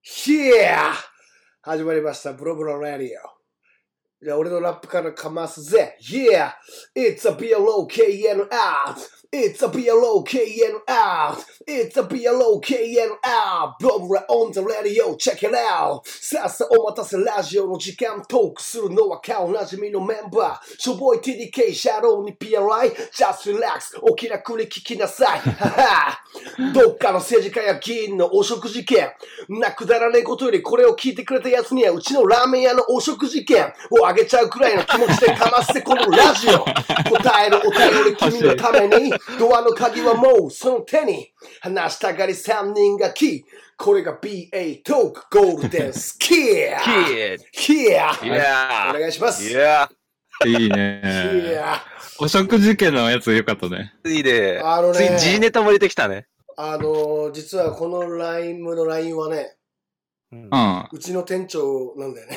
Yeah! 始まりました、ブロブロラディオ。じゃあ、俺のラップからかますぜ。Yeah! It's a BLOKN out!It's a BLOKN out!It's a BLOKN out! ブロブロ on the radio, check it out! さあさあお待たせラジオの時間トークするのは顔なじみのメンバー。しょぼい TDK シャドウに PLI Just relax! お気楽に聞きなさい。ははどっかの政治家や議員の汚職事件。なくだらねえことよりこれを聞いてくれたやつにはうちのラーメン屋の汚職事件をあげちゃうくらいの気持ちでかましてこのラジオ。答えるお便り君のためにドアの鍵はもうその手に話したがり3人がキー。これが BA トークゴールデンスキー。キー。お願いします。 いやいいね。 いや汚職事件のやつよかったね。 いいね。 ねつい G ネタも入れてきたね。 実はこの LINE の LINE はね、 うん。 うちの店長なんだよね。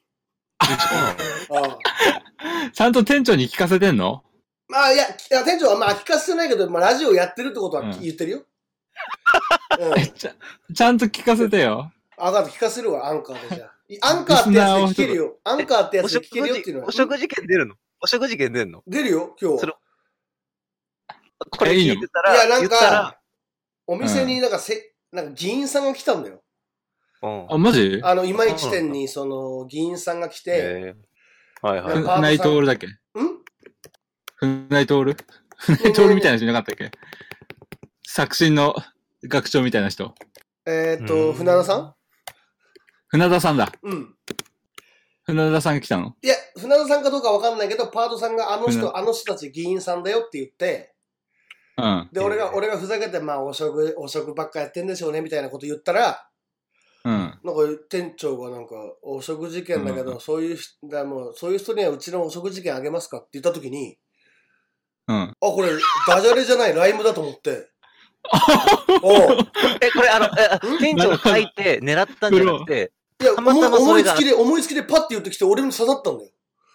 ちゃんと店長に聞かせてんの？ まあ、いや、店長はまあ聞かせてないけど、まあラジオやってるってことは言ってるよ。 ちゃんと聞かせてよ。 あ、だって聞かせるわ、アンカーでじゃあ。アンカーってやつで聞けるよ。アンカーってやつで聞けるよっていうのは。 汚職事件出るの？汚職事件出るの？ 出るよ、今日。 これ聞いてたら、 いや、なんか、お店になんか議員さんが来たんだよ。 あ、マジ？ 今市店にその議員さんが来て、 はいはい。 船井徹だっけ？船井徹船井徹みたいな人いなかったっけ？作新の学長みたいな人。 船田さん？ 船田さんだ。 うん。 船田さんが来たの？いや、船田さんかどうかわかんないけど、パートさんがあの人たち議員さんだよって言って、 うん。 で、俺がふざけて、まあ、汚職ばっかやってんでしょうね、みたいなこと言ったら、 うん。 なんか、店長がなんか、汚職事件だけど、そういう人にはうちの汚職事件あげますかって言ったときに、 うん。 あ、これ、ダジャレじゃないライムだと思って。 これ店長が書いて狙ったんじゃなくて、 いや、思いつきでパッて言ってきて、俺に刺さったんだよ。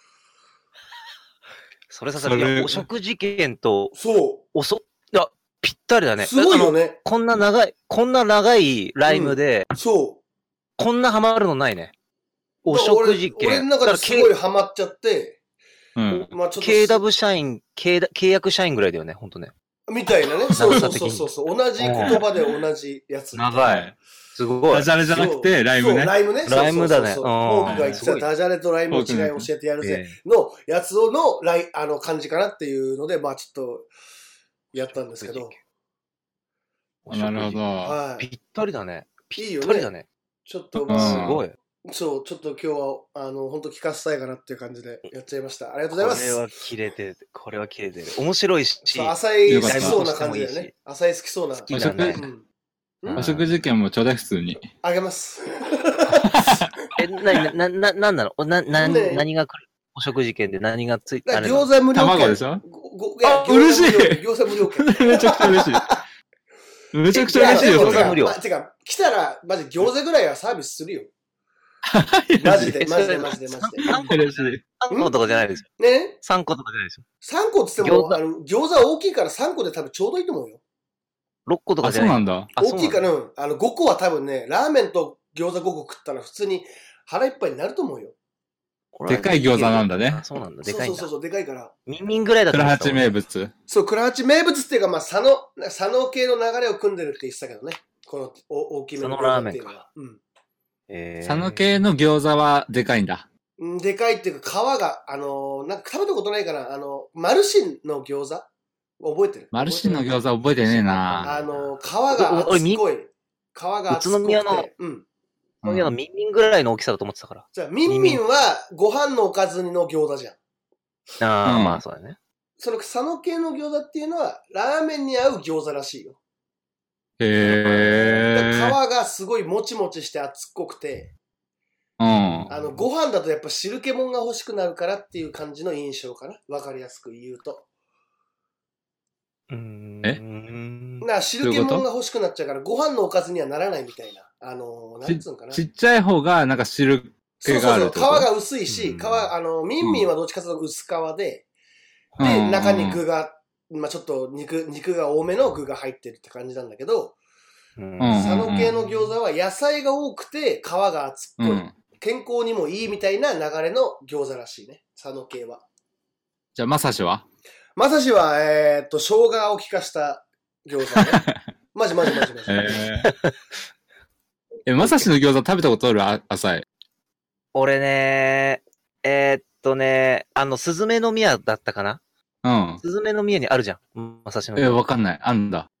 それさ、汚職事件と、 そう。 いや、ぴったりだね。 すごいよね。 こんな長いライムで、 そう。 こんなハマるのないね。汚職事件。 俺の中ですごいハマっちゃって、 まあちょっと。KW 社員、契約社員ぐらいだよね、ほんとね。 みたいなね。そう。同じ言葉で同じやつ。 長い。すごい。 ダジャレじゃなくて、ライムね。 ライムね。 ライムだね。 僕が言ってたダジャレとライムの違いを教えてやるぜ。のやつの感じかなっていうので、まあちょっと、やったんですけど。 なるほど。 はい。 ぴったりだね。 ぴったりだね。 ちょっと、 すごい。 そう、ちょっと今日は、本当聞かせたいかなっていう感じでやっちゃいました。ありがとうございます。 これは切れてる。面白いし。 浅井好きそうな感じだよね。浅井好きそうな。 好きだね。 汚職事件もちょうだい普通に。 あげます。 なんなの？何が来る？汚職事件で何がついてあるの？ 餃子無料券。 卵でしょ？ 嬉しい。餃子無料券。 めちゃくちゃ嬉しい。めちゃくちゃ嬉しいよ、それ。 餃子無料。 てか、来たら、マジ餃子ぐらいはサービスするよ。マジで。 嬉しい。 3個とかじゃないですよ。 ね ?3 個とかじゃないですよ。 3個って言っても、餃子大きいから3個で多分ちょうどいいと思うよ。 6個とかじゃない。 そうなんだ。 大きいから、5個は多分ね、ラーメンと餃子5個食ったら普通に腹いっぱいになると思うよ。 でかい餃子なんだね。 そうなんだ、でかいんだ。 そう、でかいから。 ミンミンぐらいだったら。 倉八名物。 そう、倉八名物っていうか、まあ、佐野系の流れを組んでるって言ってたけどね。この大きめの餃子っていうのは。 佐野系の餃子はでかいんだ。 でかいっていうか、皮が、なんか食べたことないかな。マルシンの餃子覚えてる？ マルシンの餃子覚えてねえな。 皮が厚っこい。皮が厚っこくて。 宇都宮のミンミンぐらいの大きさだと思ってたから。 じゃあ、ミンミンはご飯のおかずの餃子じゃん。 まあそうだね。 その佐野系の餃子っていうのは、ラーメンに合う餃子らしいよ。 へ皮がすごいもちもちして厚っこくて、ご飯だとやっぱ汁気もんが欲しくなるからっていう感じの印象かな。わかりやすく言うと。汁気もんが欲しくなっちゃうから、ご飯のおかずにはならないみたいな。なんつうのかな。 ちっちゃい方がなんか汁気があるってこと？ そう、皮が薄いし、ミンミンはどっちかというと薄皮で、で、中に具が、まあちょっと肉が多めの具が入ってるって感じなんだけど、 佐野系の餃子は野菜が多くて皮が厚っぽい。健康にもいいみたいな流れの餃子らしいね。佐野系は。 じゃあ、まさしは生しは、生姜を効かした餃子ね。マジ。 まさしの餃子食べたことある浅井。 俺ね、すずめの宮だったかな。すずめの宮にあるじゃん。まさしの餃子。 わかんない。あんだ。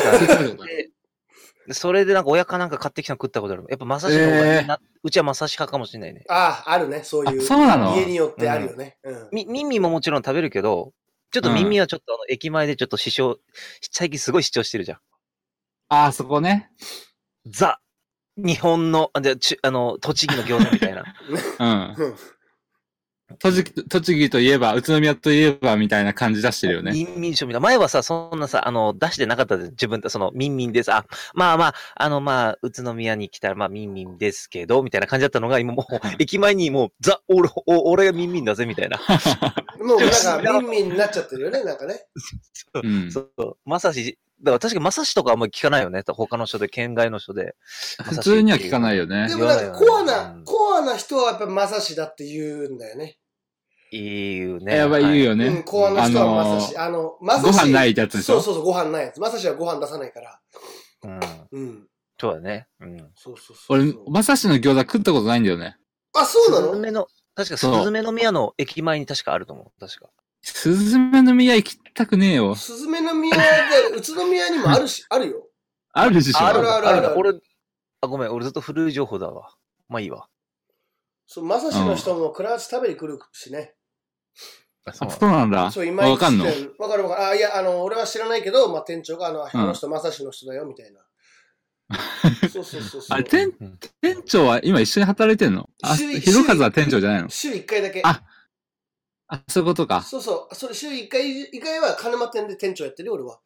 それでなんか親かなんか買ってきたの食ったことある。やっぱまさしの方がいいな。うちはまさし派かもしれないね。 あるね。そういう。 そうなの？ 家によってあるよね。 ミンミももちろん食べるけど、ちょっとミンミはちょっと駅前でちょっと最近すごい主張してるじゃん。 そこね。 ザ、日本の、栃木の餃子みたいな。 栃木といえば、宇都宮といえばみたいな感じ出してるよね。 ミンミン賞みたいな。前はさ、そんなさ、出してなかったで、自分で、ミンミンです。宇都宮に来たら、ミンミンですけど、みたいな感じだったのが、今もう、駅前にもう、俺がミンミンだぜ、みたいな。 もうなんか、ミンミンになっちゃってるよね、なんかね。 そう。まさし、だから確かにまさしとかあんまり聞かないよね。他の人で、県外の人で。 普通には聞かないよね。 でもなんかコアな人はやっぱまさしだって言うんだよね。 言うね。やばい言うよね。 コアな人はまさし。まさし。 ご飯ないやつでしょ？ そう、ご飯ないやつ。まさしはご飯出さないから。 そうだね。 そう。 俺、まさしの餃子食ったことないんだよね。 あ、そうなの？ 確かすずめの宮の駅前に確かあると思う。確か。 すずめの宮行きたくねえよ。 すずめの宮で、宇都宮にもあるよ。 あるでしょ。 ある。 ごめん、俺ずっと古い情報だわ。まあいいわ。 そう、まさしの人もクラウチ食べに来るしね。 そうなんだ。 そう、今わかんの？ わかる。俺は知らないけど、店長が、あの人、まさしの人だよ、みたいな。そう。 店長は今一緒に働いてんの？ひろかずは店長じゃないの？ 週1回だけ。 そういうことか。 そう。それ週1回は金間店で店長やってるよ、俺は。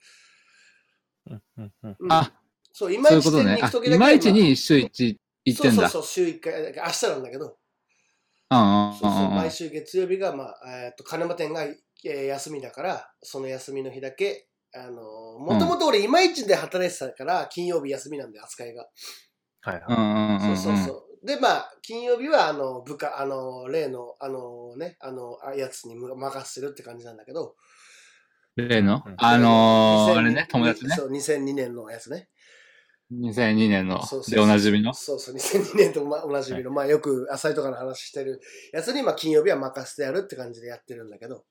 そう、今市店に行くときだけ。 今市に週1行ってんだ。 そう、週1回だけ。明日なんだけど。毎週月曜日が、金間店が休みだから、その休みの日だけ、もともと俺今市で働いてたから、金曜日休みなんで、扱いが。そう。で、金曜日は、部下、例の、やつに任せてるって感じなんだけど。 例のあれね、友達ね。 そう、2002年のやつね。 2002年の、でおなじみの。 そう、2002年とおなじみの、よく浅井とかの話してるやつに、金曜日は任せてやるって感じでやってるんだけど。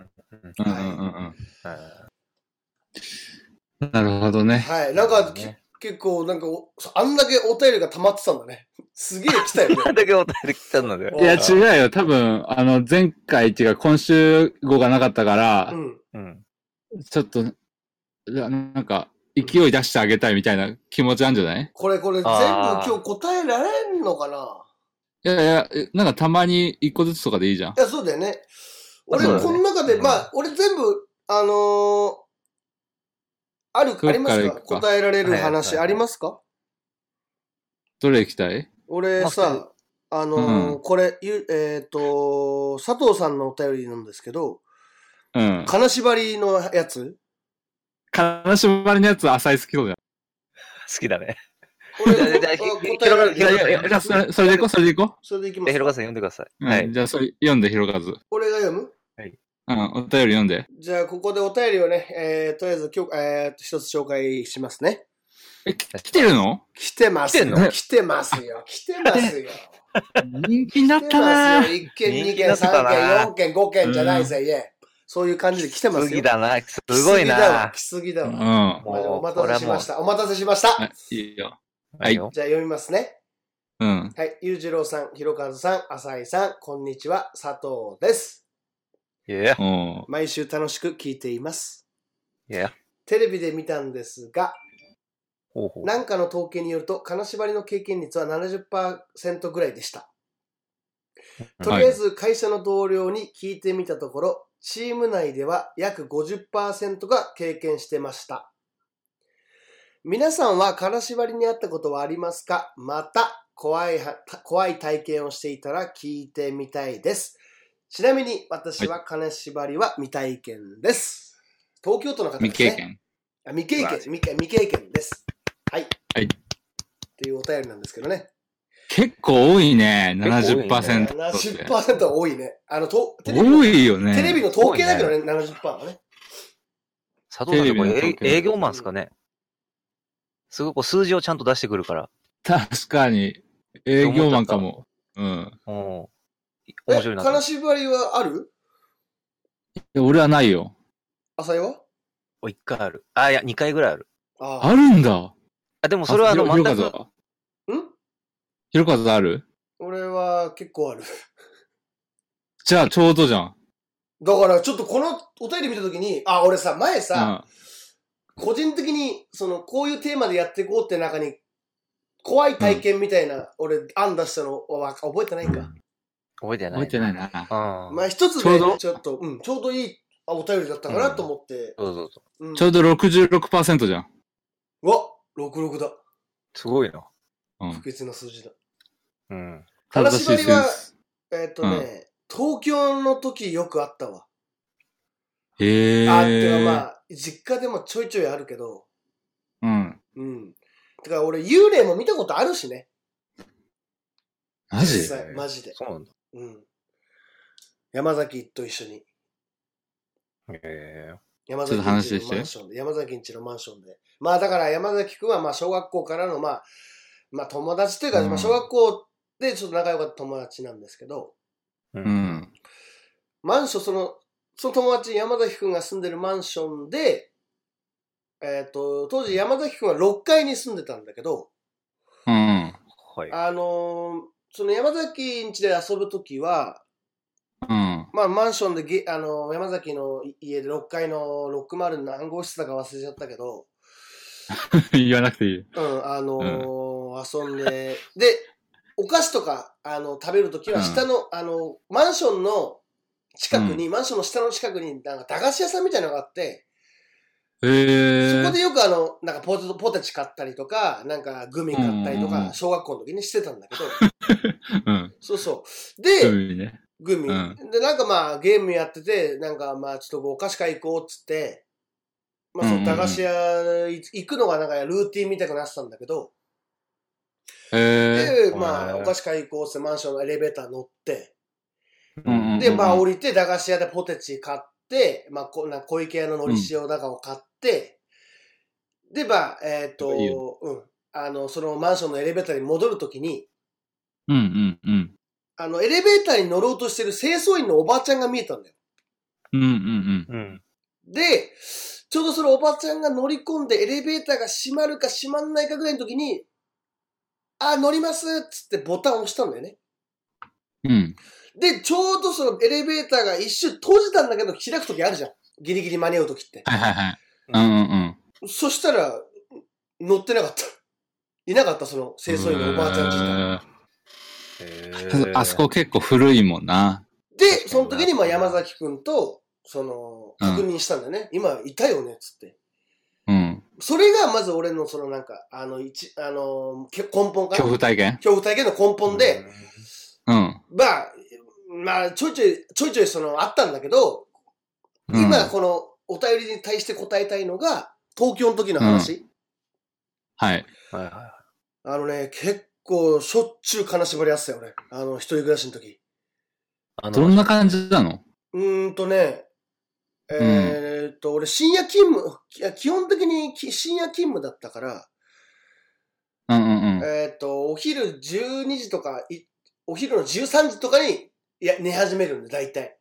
なるほどね。 はい。なんか、結構、あんだけお便りが溜まってたんだね。すげえ来たよね。 あんだけお便り来たんだね。 いや、違うよ。多分、前回っていうか、今週号がなかったから、ちょっと、なんか、勢い出してあげたいみたいな気持ちあるんじゃない？ これ全部今日答えられんのかな？ いや、なんかたまに一個ずつとかでいいじゃん。 いや、そうだよね。俺、この中で、俺全部、ありますか？答えられる話ありますか？ どれ行きたい？ 俺さ、これ、佐藤さんのお便りなんですけど、金縛りのやつ？ 金縛りのやつ、浅い好きそうじゃん。 好きだね。 それでいこう。それでいきます。 ひろかずさん読んでください。 はい。じゃあ、それ読んで、ひろかず。 俺が読む？ はい。 お便り読んで。 じゃあ、ここでお便りをね、とりあえず今日、一つ紹介しますね。 来てるの？ 来てますよ。 人気になったな。 1件、2件、3件、4件、5件じゃないぜ、いえ。そういう感じで来てますよ。 来すぎだな。すごいな。 来すぎだわ。お待たせしました。 いいよ。 はい。じゃあ読みますね。 はい。 ゆうじろうさん、ひろかずさん、あさいさん、こんにちは、佐藤です。毎週楽しく聞いています。テレビで見たんですが、なんかの統計によると、金縛りの経験率は 70% ぐらいでした。とりあえず会社の同僚に聞いてみたところ、チーム内では約 50% が経験してました。皆さんは金縛りにあったことはありますか？また、怖い体験をしていたら聞いてみたいです。ちなみに私は金縛りは未体験です。東京都の方ですね。未経験です。はい。 はい。 っていうお便りなんですけどね。 結構多いね。70%。 70% は多いね。 多いよね。 テレビの統計だけどね、70% はね。 佐藤さんって営業マンですかね。すごく数字をちゃんと出してくるから。 確かに。営業マンかも。うん。 面白いな。 金縛りはある？ 俺はないよ。 浅井は ？1回ある。いや、2回ぐらいある。 あるんだ。 でもそれは全く。 ひろかずは？ひろかずある？ 俺は結構ある。 じゃあちょうどじゃん。 だからちょっとこのお便り見たときに、俺さ、前さ、個人的に、こういうテーマでやっていこうって中に、怖い体験みたいな、俺、案出したのは覚えてないか。 覚えてない。 覚えてないな。 まあ一つで、ちょっと、ちょうどいいお便りだったかなと思って。 そう。 ちょうど 66% じゃん。 うわ、66だ。 すごいな。 不吉な数字だ。 金縛りは、東京の時よくあったわ。 てかまあ、実家でもちょいちょいあるけど。てか俺、幽霊も見たことあるしね。 マジ？ マジで。 そうなんだ。 山崎と一緒に。山崎んちのマンションで。山崎んちのマンションで。まあだから山崎くんはまあ小学校からのまあ友達というか、まあ小学校でちょっと仲良かった友達なんですけど。マンション、その友達、山崎くんが住んでるマンションで、当時山崎くんは6階に住んでたんだけど、その山崎ん家で遊ぶときは、まあマンションで山崎の家で6階の60何号室だか忘れちゃったけど、 言わなくていい。 遊んで、で、お菓子とか、食べるときは下の、マンションの近くに、マンションの下の近くに、なんか駄菓子屋さんみたいなのがあって、そこでよくなんかポテチ買ったりとか、なんかグミ買ったりとか、小学校の時にしてたんだけど、そう。で、グミ。で、なんかまあゲームやってて、なんかまあちょっとお菓子買い行こうっつって、まあその駄菓子屋行くのがなんかルーティンみたいになってたんだけど、で、まあお菓子買い行こうっつってマンションのエレベーター乗って、で、まあ降りて駄菓子屋でポテチ買って、まあ小池屋の海苔塩だかを買って、で、まあ、そのマンションのエレベーターに戻るときに、エレベーターに乗ろうとしてる清掃員のおばちゃんが見えたんだよ。で、ちょうどそのおばちゃんが乗り込んでエレベーターが閉まるか閉まんないかぐらいの時に、乗りますっつってボタンを押したんだよね。で、ちょうどそのエレベーターが一瞬閉じたんだけど開く時あるじゃん。ギリギリ間に合う時って。そしたら、乗ってなかった。いなかった、その清掃員のおばあちゃん自体。 あそこ結構古いもんな。 で、その時にまあ山崎くんと、確認したんだよね。今、いたよね、つって。それがまず俺のなんか、根本かな。 恐怖体験の根本で、まあ、ちょいちょいあったんだけど、今このお便りに対して答えたいのが、東京の時の話。結構しょっちゅう金縛りあったよね。一人暮らしの時。 どんな感じなの？ 俺深夜勤務、基本的に深夜勤務だったから、お昼12時とか、お昼の13時とかに寝始めるんで、大体。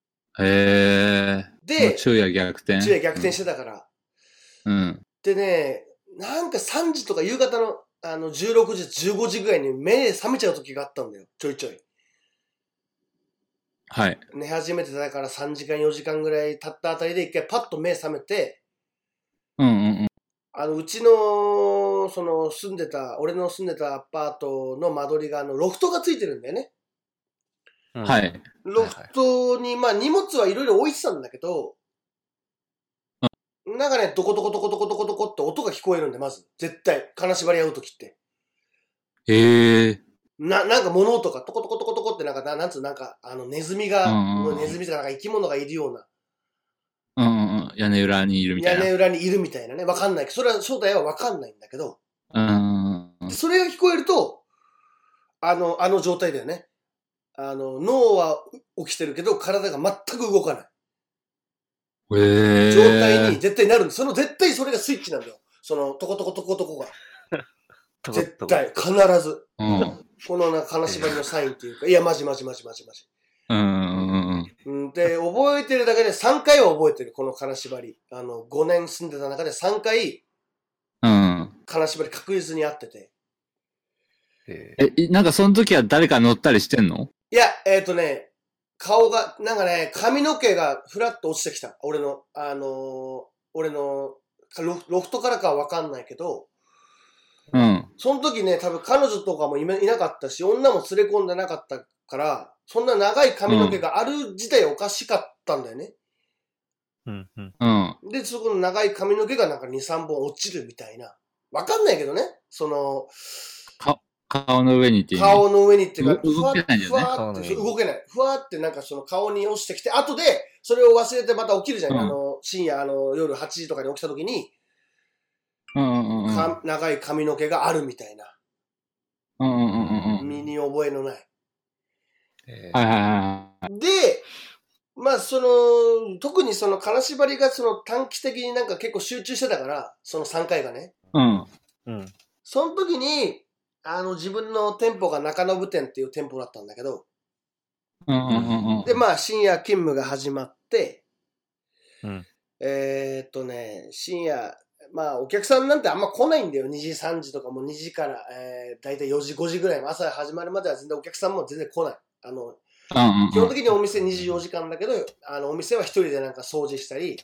で、 昼夜逆転してたから。でね、なんか3時とか夕方の16時、15時ぐらいに目覚めちゃう時があったんだよ。ちょいちょい。寝始めてたから3時間4時間ぐらい経ったあたりで一回パッと目覚めて、うちの、俺の住んでたアパートの間取りがロフトがついてるんだよね。ロフトに、まあ荷物はいろいろ置いてたんだけど、なんかね、ドコドコドコドコドコドコって音が聞こえるんで、まず。絶対。金縛り合うときって。なんか物音がトコトコトコトコってなんか、なんか、ネズミとかなんか生き物がいるような。 屋根裏にいるみたいな。 屋根裏にいるみたいなね。わかんないけど、それは正体はわかんないんだけど。 それが聞こえると、あの状態だよね。脳は起きてるけど、体が全く動かない。状態に絶対なるんです。絶対それがスイッチなんだよ。トコトコトコトコが。絶対、必ず。この金縛りのサインっていうか、いや、マジ。で、覚えてるだけで3回は覚えてる、この金縛り。5年住んでた中で3回、金縛り確実にあってて。 なんかその時は誰か乗ったりしてんの？ いや、顔が、なんかね、髪の毛がふらっと落ちてきた。俺のロフトからかはわかんないけど、その時ね、多分彼女とかもいなかったし、女も連れ込んでなかったから、そんな長い髪の毛がある自体おかしかったんだよね。で、そこの長い髪の毛がなんか2、3本落ちるみたいな。わかんないけどね。 顔の上にっていう。 顔の上にっていうか、 動けないんだよね。 ふわって動けない。ふわってなんかその顔に落ちてきて、後でそれを忘れてまた起きるじゃん。深夜夜8時とかに起きた時に、長い髪の毛があるみたいな。身に覚えのない。で、まあ特に金縛りが短期的になんか結構集中してたから、その3回がね。その時に、自分の店舗が中延店っていう店舗だったんだけど、で、まあ、深夜勤務が始まって、深夜、まあ、お客さんなんてあんま来ないんだよ。2時、3時とかも2時から、だいたい4時、5時ぐらい、朝始まるまでは全然お客さんも全然来ない。基本的にお店24時間だけど、お店は一人でなんか掃除したり、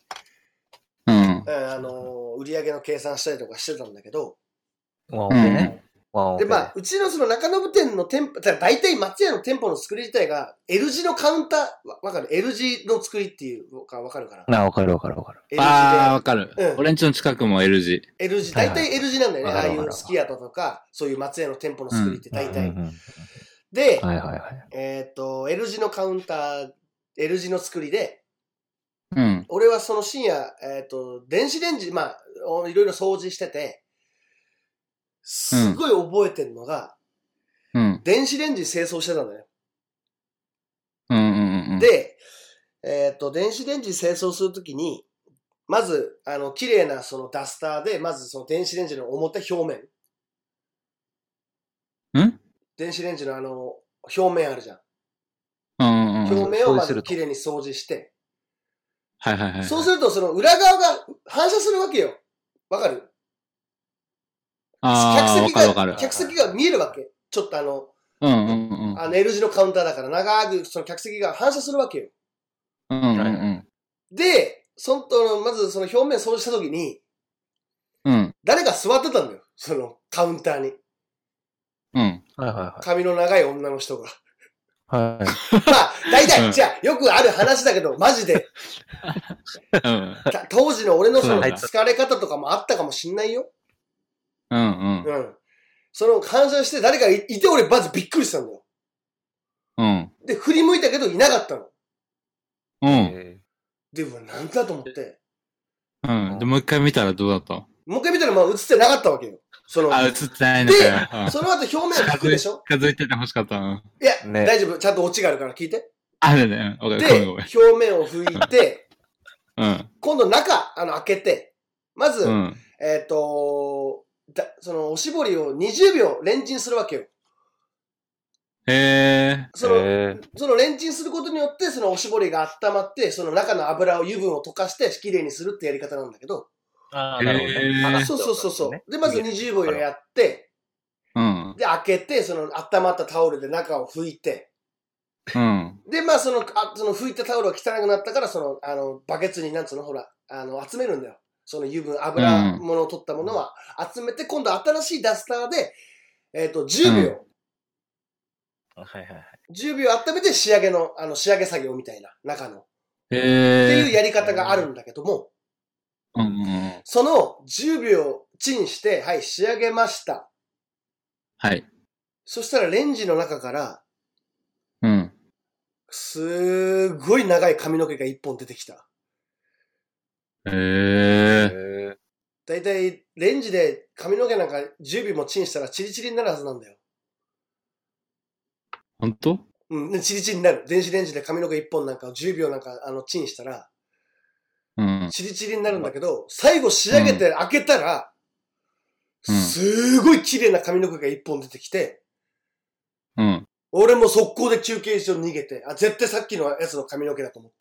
売り上げの計算したりとかしてたんだけど、で、まあ、うちの中延店の店舗、だいたい松屋の店舗の作り自体が L 字のカウンター、わかる？ L 字の作りっていうかわかるかな？ わかる。 わかる。俺んちの近くも L 字。 L 字、だいたい L 字なんだよね。ああいうすき家とか、そういう松屋の店舗の作りって大体。で、L 字のカウンター、L 字の作りで、俺はその深夜、電子レンジ、まあ、いろいろ掃除してて、すごい覚えてるのが、電子レンジ清掃してたんだよ。で、電子レンジ清掃するときに、まず、綺麗なダスターで、まず電子レンジの表面。電子レンジの表面あるじゃん。表面をまず綺麗に掃除して。そうすると、裏側が反射するわけよ。わかる？客席が見えるわけ。ちょっとL 字のカウンターだから長く客席が反射するわけよ。で、まず表面掃除したときに、誰か座ってたんだよ。カウンターに。髪の長い女の人が。まあ、大体、じゃあ、よくある話だけど、マジで。当時の俺の疲れ方とかもあったかもしんないよ。反射して誰かいて俺まずびっくりしたんだよ。で、振り向いたけどいなかったの。で、なんだと思って。 で、もう一回見たらどうだった？ もう一回見たら映ってなかったわけよ。 映ってないのかよ。 で、その後表面を拭くでしょ？ 近づいてて欲しかった。 いや、大丈夫。ちゃんとオチがあるから聞いて。 で、 表面を拭いて、今度中、開けて、まず、おしぼりを20秒レンチンするわけよ。そのレンチンすることによって、おしぼりが温まって、中の油油分を溶かしてきれいにするってやり方なんだけど。 なるほどね。 そう。で、まず20秒やって、で、開けて、温まったタオルで中を拭いて、で、まあ、拭いたタオルが汚くなったから、バケツに集めるんだよ。油分、油物を取ったものは集めて、今度新しいダスターで、10秒。10秒温めて仕上げ作業みたいな、中の。っていうやり方があるんだけども、その10秒チンして、はい、仕上げました。そしたらレンジの中から、すーごい長い髪の毛が一本出てきた。 だいたいレンジで髪の毛なんか10秒もチンしたらチリチリになるはずなんだよ。 ほんと？ うん、チリチリになる。電子レンジで髪の毛1本なんかを10秒なんかチンしたら、チリチリになるんだけど、最後仕上げて開けたら、すごい綺麗な髪の毛が1本出てきて、俺も速攻で休憩所に逃げて、絶対さっきのやつの髪の毛だと思って。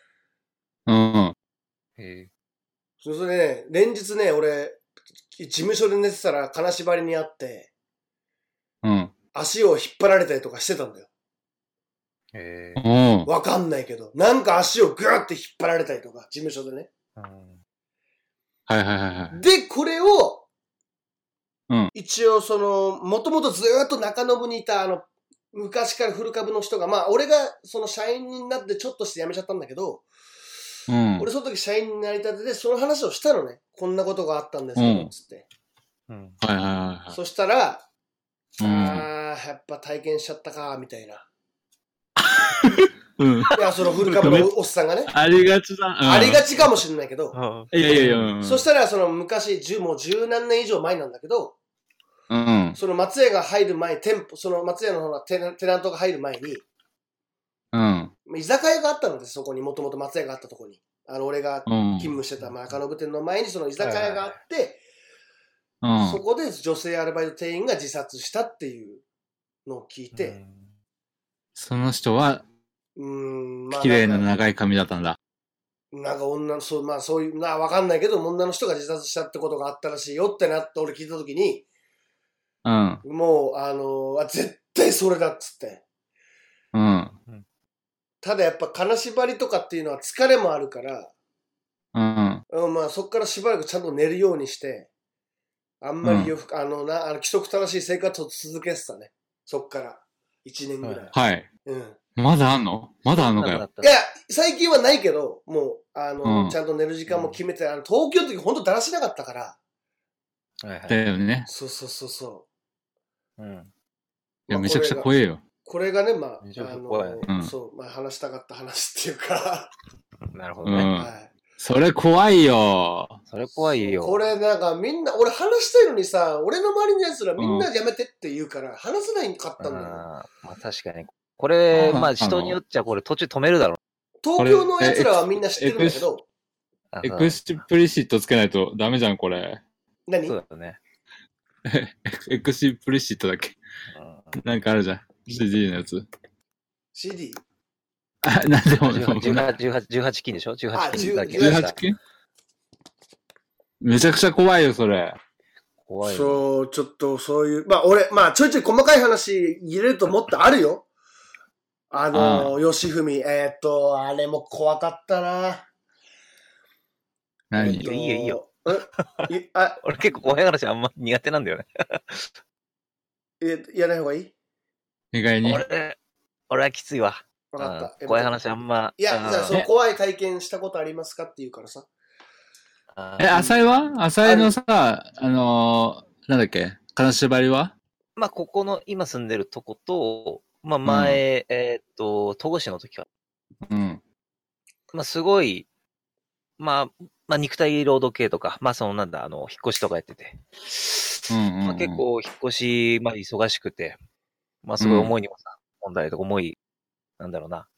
それでね、連日ね、俺、事務所で寝てたら金縛りにあって、足を引っ張られたりとかしてたんだよ。わかんないけど、なんか足をグーって引っ張られたりとか、事務所でね。で、これを、一応もともとずーっと中延にいた昔から古株の人が、まあ俺が社員になってちょっとして辞めちゃったんだけど、俺その時社員になりたてでその話をしたのね。こんなことがあったんですよ、つって。そしたら、やっぱ体験しちゃったか、みたいな。いや、古株のおっさんがね。 ありがちだ。 ありがちかもしれないけど。 いや。 そしたら、昔、もう十何年以上前なんだけど、松屋が入る前、松屋の方がテナントが入る前に、居酒屋があったので、そこに、もともと松屋があったところに。俺が勤務してた中延店の前に居酒屋があって、そこで女性アルバイト店員が自殺したっていうのを聞いて、 その人は、綺麗な長い髪だったんだ。 なんかそういう、わかんないけど、女の人が自殺したってことがあったらしいよってなって俺聞いたときに、もう、絶対それだっつって。ただやっぱ金縛りとかっていうのは疲れもあるから、まあそっからしばらくちゃんと寝るようにして、あんまり規則正しい生活を続けてたね。そっから。1年ぐらい。 はい。まだあんのかよ。 いや、最近はないけど、もう、ちゃんと寝る時間も決めて、東京の時ほんとだらしなかったから。 だよね。 そう。 いや、めちゃくちゃ怖えよ。 これがね、まあ、話したかった話っていうか。 なるほどね。 それ怖いよ。 これなんかみんな、俺話したいのにさ、俺の周りの奴らみんなやめてって言うから、話せないかったんだよ。 まあ確かに。これ、まあ人によっちゃこれ途中止めるだろう。 東京の奴らはみんな知ってるんだけど。 エクスプリシットつけないとダメじゃん、これ。 何？ そうだね。 エクスプリシットだっけ？なんかあるじゃん。CD のやつ。 CD？ なんでも 18金でしょ ?18 金めちゃくちゃ怖いよ、それ。 怖いよ。 そう、ちょっとそういう、まあちょいちょい細かい話入れるともっとあるよ。吉文。あれも怖かったな。 何？ いいよ。俺結構怖い話あんま苦手なんだよね。 やらない方がいい？ 意外に。 俺はきついわ。 分かった。 怖い話あんま。 いや、じゃあその怖い体験したことありますかって言うからさ。 浅井のさ、なんだっけ金縛りは？ まあ、ここの今住んでるとこと、まあ前、戸越の時は。まあすごい、まあ肉体労働系とか、まあ引っ越しとかやってて。まあ結構引っ越し、まあ忙しくて、まあすごい重い荷物問題とかなんだろうな。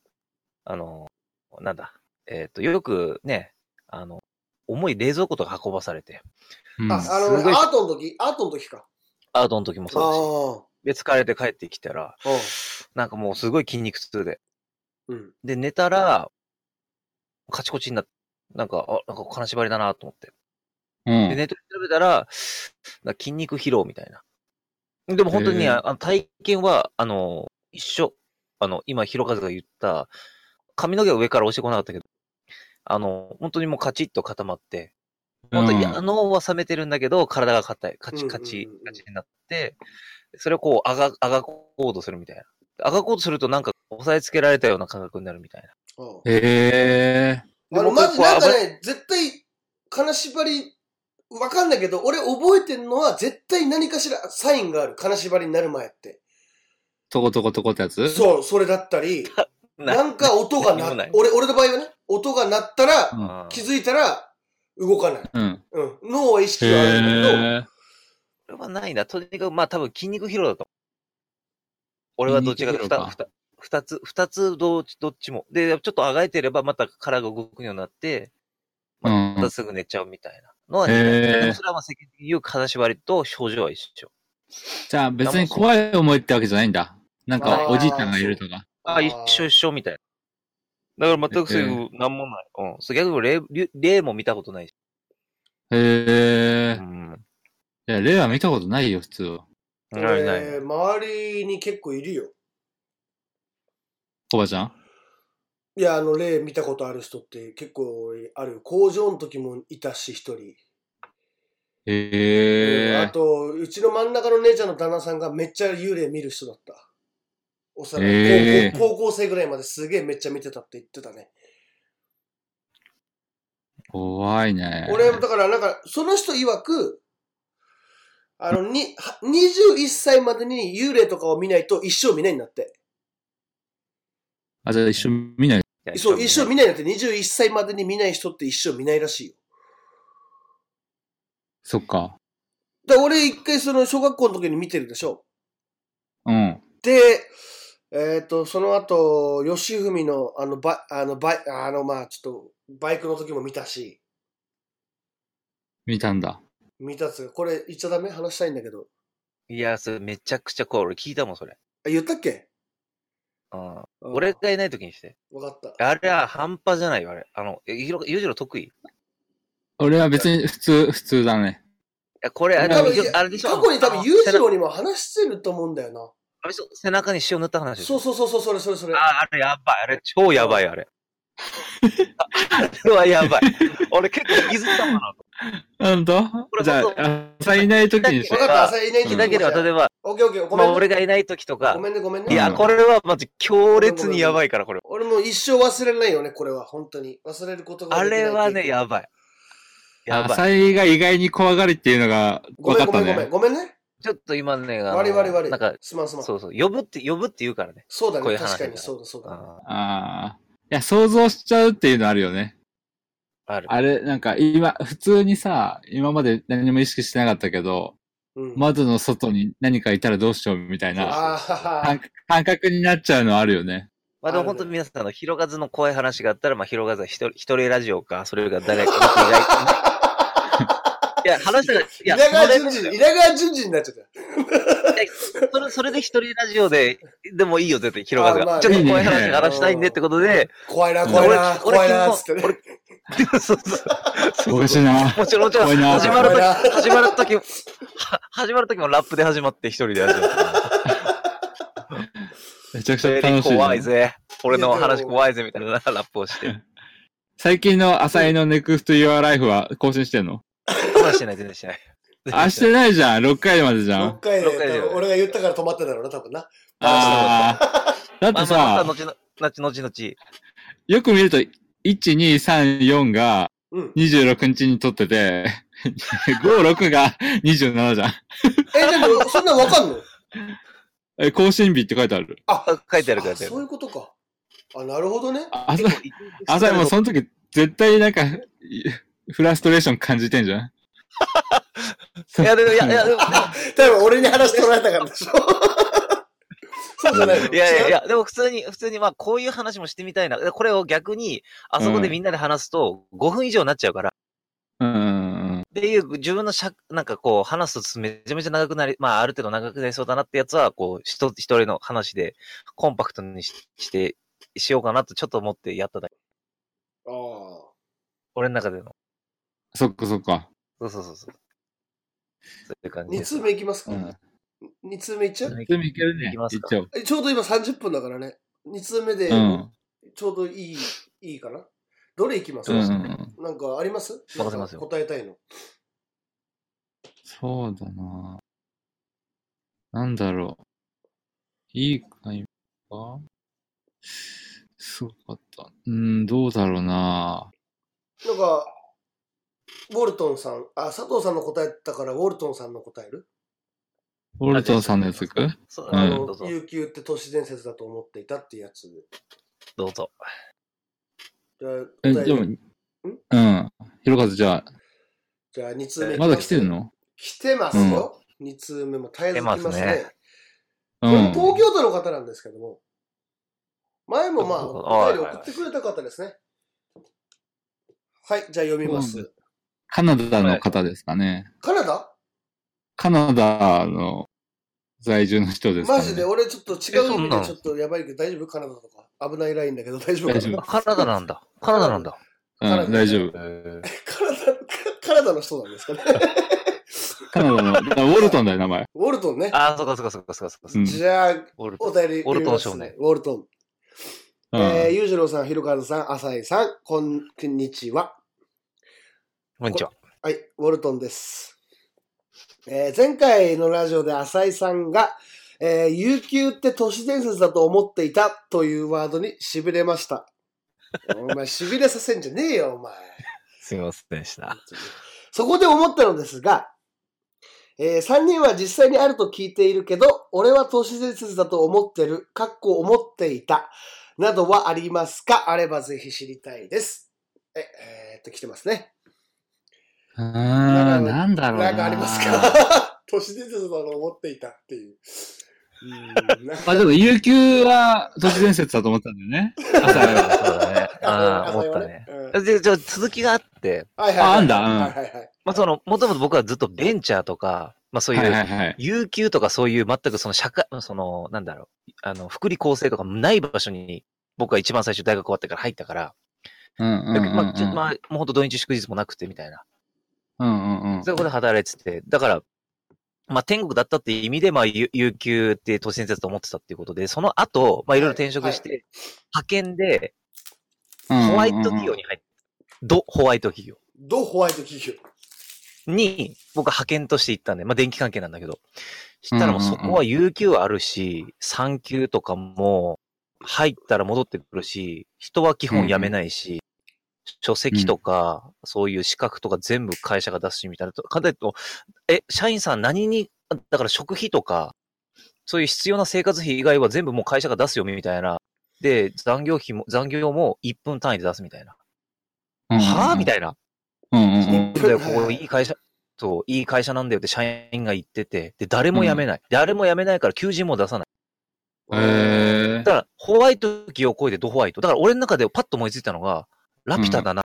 よくね、重い冷蔵庫とか運ばされて。 アートの時か。 アートの時もそうだし。で、疲れて帰ってきたら、なんかもうすごい筋肉痛で。で、寝たら、カチコチになって、なんか金縛りだなと思って。で、ネットで調べたら、筋肉疲労みたいな。でも本当にね、体験は、一緒。今、ひろかずが言った、髪の毛は上から押してこなかったけど、本当にもうカチッと固まって、本当に脳は冷めてるんだけど、体が硬い。カチになって、それをこう、あがこうとするみたいな。あがこうとするとなんか押さえつけられたような感覚になるみたいな。 マジなんかね、絶対、金縛り、わかんないけど、俺覚えてんのは絶対何かしらサインがある。金縛りになる前って。 トコトコトコってやつ？ そう、それだったり、なんか音が俺の場合はね、音が鳴ったら、気づいたら、 動かない。 うん。 うん。脳は意識はあるんだけど。 これはないな。とにかく、まあ多分筋肉疲労だと思う。俺はどっちかというと二つどっちも。で、ちょっとあがいてればまた体が動くようになって、またすぐ寝ちゃうみたいなのは似てる。でもそれはまあ世間的に言う金縛りと症状は一緒。 じゃあ別に怖い思いってわけじゃないんだ。なんかおじいちゃんがいるとか。 一緒みたいな。だから全くそういうなんもない。うん。逆に霊も見たことないし。 へー。うん。いや、霊は見たことないよ、普通は。 周りに結構いるよ。 おばちゃん？ いや、霊見たことある人って結構あるよ。工場の時もいたし、一人。あと、うちの真ん中の姉ちゃんの旦那さんがめっちゃ幽霊見る人だった。おそらく高校生ぐらいまですげえめっちゃ見てたって言ってたね。 怖いね。 俺、だからなんか、その人曰く、21歳までに幽霊とかを見ないと一生見ないんだって。 あ、じゃあ一生見ない？ そう、一生見ないんだって。21歳までに見ない人って一生見ないらしいよ。 そっか。 俺一回その小学校の時に見てるでしょ。 うん。 で、その後、吉文のまあちょっと、バイクの時も見たし。 見たんだ。 見たっつうか、これ言っちゃダメ？話したいんだけど。 いや、それめちゃくちゃ怖い。俺聞いたもん、それ。 言ったっけ？ 俺がいない時にして。 わかった。 あれは半端じゃないよ、あれ。裕次郎得意？ 俺は別に普通だね。 いや、これ、あれでしょ。 過去に多分裕次郎にも話してると思うんだよな。 あれ背中に塩塗った話。 そう。それ。 あれやばい。あれ超やばい、あれ。あれはやばい。俺結構気づいたもんな。 ほんと？じゃあ、朝いない時にして。 分かった、朝いない時に。 だけでは、例えば、 オッケー、ごめん。 俺がいない時とか。 ごめんね。 いや、これはマジ強烈にやばいから、これ。 俺も一生忘れないよね、これは。本当に。忘れることができない。 あれはね、やばい。 朝いが意外に怖がりっていうのが分かったね。 ごめんね。 ちょっと今ね、 悪い。 なんか、 すまん。 そう。呼ぶって言うからね。 そうだね、 こういう確かに、そうだ。 いや、想像しちゃうっていうのあるよね。 ある。 あれ、なんか普通にさ、今まで何も意識してなかったけど、窓の外に何かいたらどうしようみたいな感覚になっちゃうのあるよね。 まあでも本当に皆さんひろがずの怖い話があったら、まあひろがずは一人ラジオか、それが誰かいや、話したら、稲川淳二になっちゃった。 それで一人ラジオでもいいよ、絶対、ひろがずが。ちょっと怖い話話したいんでってことで。 怖いな、つってね。 そう。 おかしいな。 もちろん、始まる時もラップで始まって一人で始まって。 めちゃくちゃ楽しい。 怖いぜ。俺の話怖いぜ、みたいなラップをして。 最近の浅井のネクストユアライフは更新してんの？ してない、全然してない。 してないじゃん。6回までじゃん。 6回で。俺が言ったから止まってたろうな、多分な。 だってさ、 後々。 よく見ると、1、2、3、4が26日に撮ってて、5、6が27じゃん。 でも、そんなわかんの？ 更新日って書いてある。 書いてある。 そういうことか。なるほどね。 朝井もその時、絶対なんか、フラストレーション感じてんじゃん。 いや、でも、 多分俺に話してもらえたからでしょ。そうじゃないの？ いや、でも普通に、まあ、こういう話もしてみたいな。これを逆に、あそこでみんなで話すと、5分以上になっちゃうから。っていう、自分のなんかこう、話すとめちゃめちゃ長くなり、まあ、ある程度長くなりそうだなってやつは、こう、一人の話で、コンパクトにしようかなとちょっと思ってやっただけ。俺の中での。 そっか。 そう。そういう感じ。 2通目いきますか？2通目いっちゃう？ 2通目いけるね。いっちゃう。 ちょうど今30分だからね。2通目で、ちょうどいいかな？どれいきますか？なんかあります？ 任せますよ。 答えたいの。 そうだな。なんだろう。いいかいか？すごかった。どうだろうな。 なんか、ウォルトンさん、佐藤さんの答えたから、ウォルトンさんの答える？ ウォルトンさんのやついく？ 悠久って都市伝説だと思っていたってやつ。 どうぞ。 でも、 うん。ひろかずじゃあ。 じゃあ2通目。 まだ来てるの？ 来てますよ。2通目も絶えず来ますね。これも東京都の方なんですけども、前もまあ、お便り送ってくれた方ですね。はい、じゃあ読みます。 カナダの方ですかね。 カナダの在住の人ですかね。 マジで俺ちょっと違う意味でちょっとやばいけど大丈夫？カナダとか。危ないラインだけど大丈夫かな？ カナダなんだ。カナダなんだ。 うん、大丈夫。 カナダの人なんですかね。 カナダの、ウォルトンだよ、名前。 ウォルトンね。 ああ、そっか。 じゃあ、お便り。 ウォルトン少年。 ウォルトン。裕次郎さん、ひろかずさん、浅井さん、こんにちは。 こんにちは。 はい、ウォルトンです。前回のラジオで浅井さんが、有給って都市伝説だと思っていたというワードに痺れました。お前痺れさせんじゃねえよ、お前。 すみませんでした。 そこで思ったのですが、3人は実際にあると聞いているけど、俺は都市伝説だと思ってる、思っていた、などはありますか？あればぜひ知りたいです。来てますね。 なんだろうな。 なんかありますか？都市伝説だと思っていたっていう。 まあでも、有給は都市伝説だと思ったんだよね。 そうだね。思ったね。じゃあ続きがあって。 あんだ。 まあもともと僕はずっとベンチャーとか、まあそういう、有給とかそういう全くその社会、なんだろう、福利厚生とかない場所に僕は一番最初大学終わってから入ったから、まあ、もうほんと土日祝日もなくてみたいな。そういうことで働いてて、だから、まあ天国だったっていう意味で、まあ有給って都市伝説と思ってたっていうことで、その後、まあいろいろ転職して、派遣で、ホワイト企業に入って、ホワイト企業。 ホワイト企業。 に、僕は派遣として行ったんで、まあ電気関係なんだけど、したらもうそこは有給あるし、産休とかも入ったら戻ってくるし、人は基本辞めないし、書籍とか、そういう資格とか全部会社が出すし、みたいな。簡単に言うと、社員さん何に、だから食費とか、そういう必要な生活費以外は全部もう会社が出すよ、みたいな。で、残業も1分単位で出すみたいな。はぁみたいな。ここいい会社、そう、いい会社なんだよって社員が言ってて、で、誰も辞めない。誰も辞めないから求人も出さない。だから、ホワイト企業を超えてドホワイト。だから俺の中でパッと思いついたのが、ラピュタだな。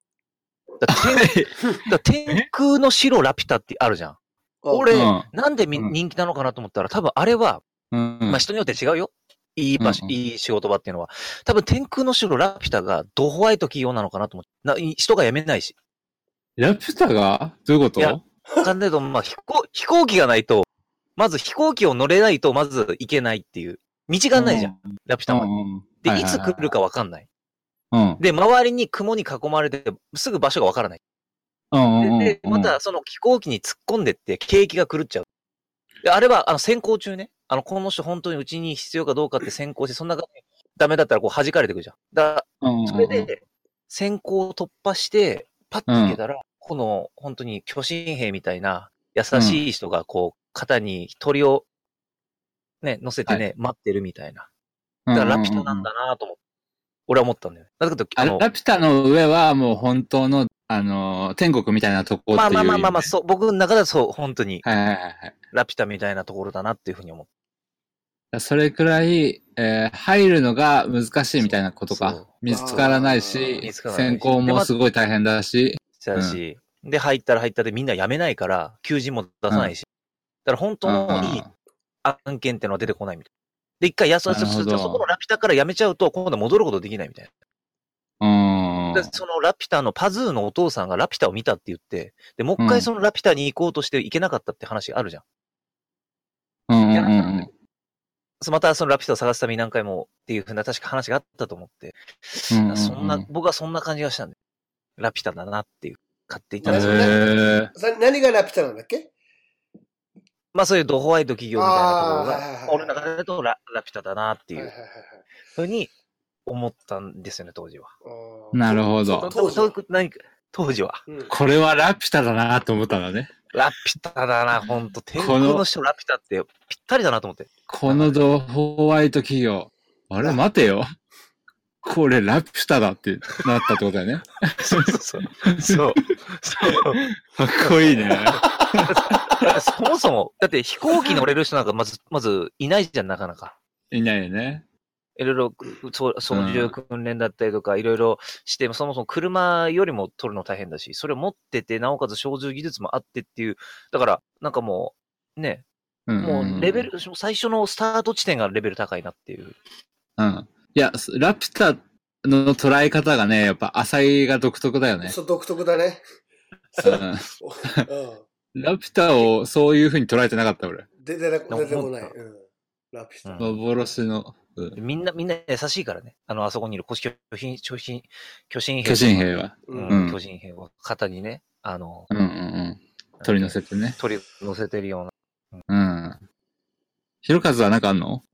天空の城ラピュタってあるじゃん。俺、なんで人気なのかなと思ったら、多分あれは、まあ人によって違うよ。いい場所、いい仕事場っていうのは。多分天空の城ラピュタがドホワイト企業なのかなと思って。人が辞めないし。 ラピュタがどういうこと？いや、 わかんないけど、まあ飛行機がないと、まず飛行機を乗れないと、まず行けないっていう。道がないじゃん。ラピュタまで。で、いつ来るかわかんない。で、周りに雲に囲まれて、すぐ場所がわからない。で、またその飛行機に突っ込んでって景気が狂っちゃう。で、あれは、先行中ね。この人本当にうちに必要かどうかって先行して、そんなダメだったらこう弾かれてくるじゃん。だから、それで、先行を突破して、パッと行けたら、この本当に巨神兵みたいな優しい人がこう、肩に鳥をね、乗せてね、待ってるみたいな。だからラピュタなんだなと思って。俺は思ったんだよね。だけどラピュタの上はもう本当の、天国みたいなとこっていう。 まあ、そう、僕の中ではそう、本当に。ラピュタみたいなところだなっていうふうに思った。 それくらい、入るのが難しいみたいなことか。見つからないし、選考もすごい大変だし。 で、入ったらでみんな辞めないから、求人も出さないし。だから本当のいい案件ってのは出てこないみたいな。で、一回そこのラピュタから辞めちゃうと、今度戻ることできないみたいな。で、そのラピュタのパズーのお父さんがラピュタを見たって言って、で、もう一回そのラピュタに行こうとして行けなかったって話があるじゃん。またそのラピュタを探すために何回もっていうふうな確か話があったと思って、僕はそんな感じがしたんで、ラピュタだなっていう、買っていただいて。 何がラピュタなんだっけ？ まあそういうドホワイト企業みたいなところが、俺の中だとラピュタだなっていうふうに思ったんですよね、当時は。 なるほど。 当時は。 これはラピュタだなと思ったんだね。 ラピュタだな、ほんと。天空の人ラピュタってぴったりだなと思って。 このドホワイト企業。あれ、待てよ。 これラピュタだってなったってことだよね。 そう。そう。 かっこいいね。 そもそも、だって飛行機乗れる人なんかまずいないじゃん、なかなか。 いないよね。 いろいろ操縦訓練だったりとか、いろいろして、そもそも車よりも取るの大変だし、それを持ってて、なおかつ操縦技術もあってっていう、だから、なんかもう、ね、もうレベル、最初のスタート地点がレベル高いなっていう。 うん。いや、ラピュタの捉え方がね、やっぱ浅井が独特だよね。 そう、独特だね。 ラピュタをそういう風に捉えてなかった、俺。 出てこない。ラピュタ。 幻の。 みんな優しいからね。あそこにいる巨神兵。 巨神兵は。 巨神兵を肩にね、 取り乗せてね。 取り乗せてるような。ひろかずはなんかあんの？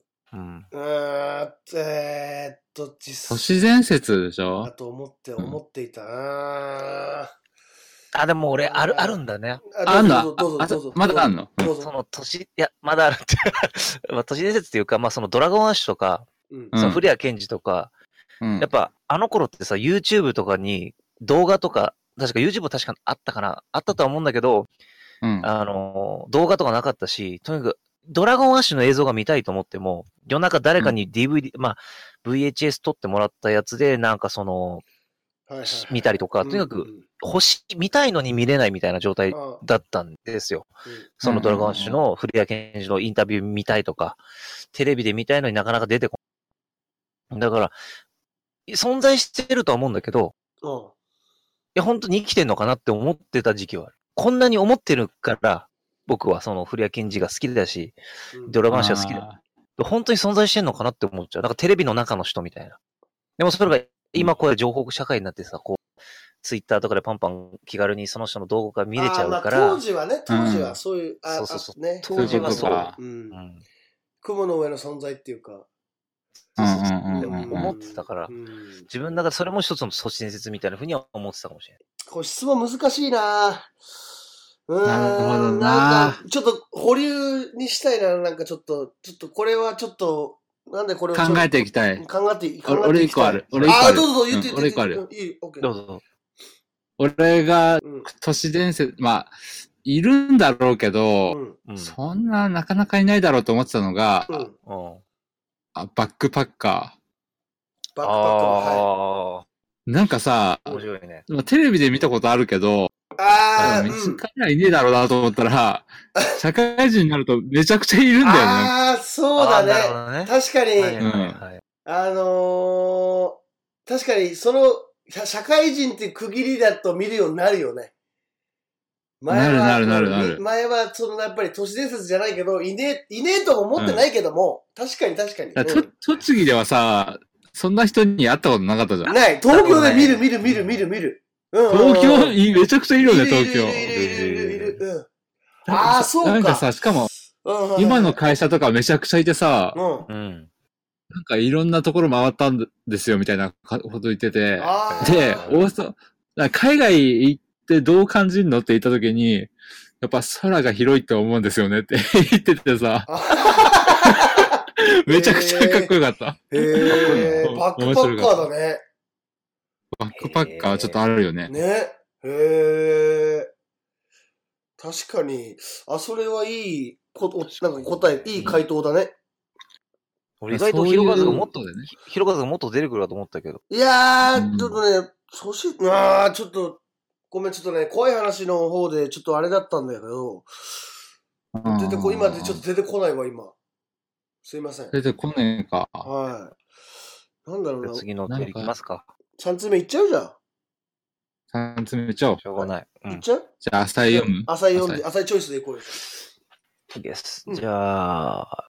都市伝説でしょ？ だと思っていたな。 でも俺、あるんだね。 あんの？まだあんの？ そのまだあるって。都市伝説っていうか、そのドラゴンアッシュとか、その古谷健二とか、やっぱあの頃ってさ、YouTube とかに動画とか、確か YouTube 確かあったかな？あったとは思うんだけど、動画とかなかったし、とにかく、ドラゴンアッシュの映像が見たいと思っても、夜中誰かに DVD、VHS 撮ってもらったやつで、なんか見たりとか、とにかく、見たいのに見れないみたいな状態だったんですよ。そのドラゴンアッシュの古谷健二のインタビュー見たいとか、テレビで見たいのになかなか出てこない。だから、存在してるとは思うんだけど、いや、本当に生きてんのかなって思ってた時期はある。こんなに思ってるから、僕はその古谷健二が好きだし、ドラゴンアッシュが好きだ。本当に存在してんのかなって思っちゃう。なんかテレビの中の人みたいな。でもそれが今こういう情報社会になってさ、ツイッターとかでパンパン気軽にその人の動画が見れちゃうから。 当時はそういう、 そう。 ね、 当時はそう。 雲の上の存在っていうか。 思ってたから、自分だからそれも一つの都市伝説みたいな風には思ってたかもしれない。 これ質問難しいななるほどな。 なんか、ちょっと保留にしたいな。なんかちょっとこれはちょっと、なんでこれを考えていきたい。 俺一個ある。 どうぞ言って。 俺一個ある。 どうぞ。 俺が都市伝説、いるんだろうけど、そんなかなかいないだろうと思ってたのが、バックパッカー。 はい。 なんかさ、 面白いね。 テレビで見たことあるけど、見つかりゃいねえだろうなと思ったら、社会人になるとめちゃくちゃいるんだよね。 そうだね。確かに、確かにその、社会人って区切りだと見るようになるよね。 なる。 前は、やっぱり都市伝説じゃないけど、いねえとは思ってないけども、確かに。 栃木ではさ、そんな人に会ったことなかったじゃん。 ない。東京で見る。 東京、めちゃくちゃいるよね、東京。 いる。そうか。 なんかさ、しかも、今の会社とかめちゃくちゃいてさ、なんかいろんなところ回ったんですよ、みたいなこと言ってて。で、海外行ってどう感じんのって言った時に、やっぱ空が広いって思うんですよねって言っててさ。めちゃくちゃかっこよかった。 バックパッカーだね。 バックパッカーちょっとあるよね。 ね。確かに。それはいいなんか答え、いい回答だね。 俺意外と広和がもっと出てくるかと思ったけど。 いやー、ちょっとね、ちょっと、ごめん、ちょっとね、怖い話の方でちょっとあれだったんだけど、今でちょっと出てこないわ、今。すいません。 出てこねえか。 はい。なんだろうな。 次の手いきますか。 3つ目いっちゃうじゃん。 3つ目いっちゃおう。 しょうがない。 いっちゃう？ じゃあ、浅井読む？ 浅井チョイスでいこうよ。 いいです。じゃあ、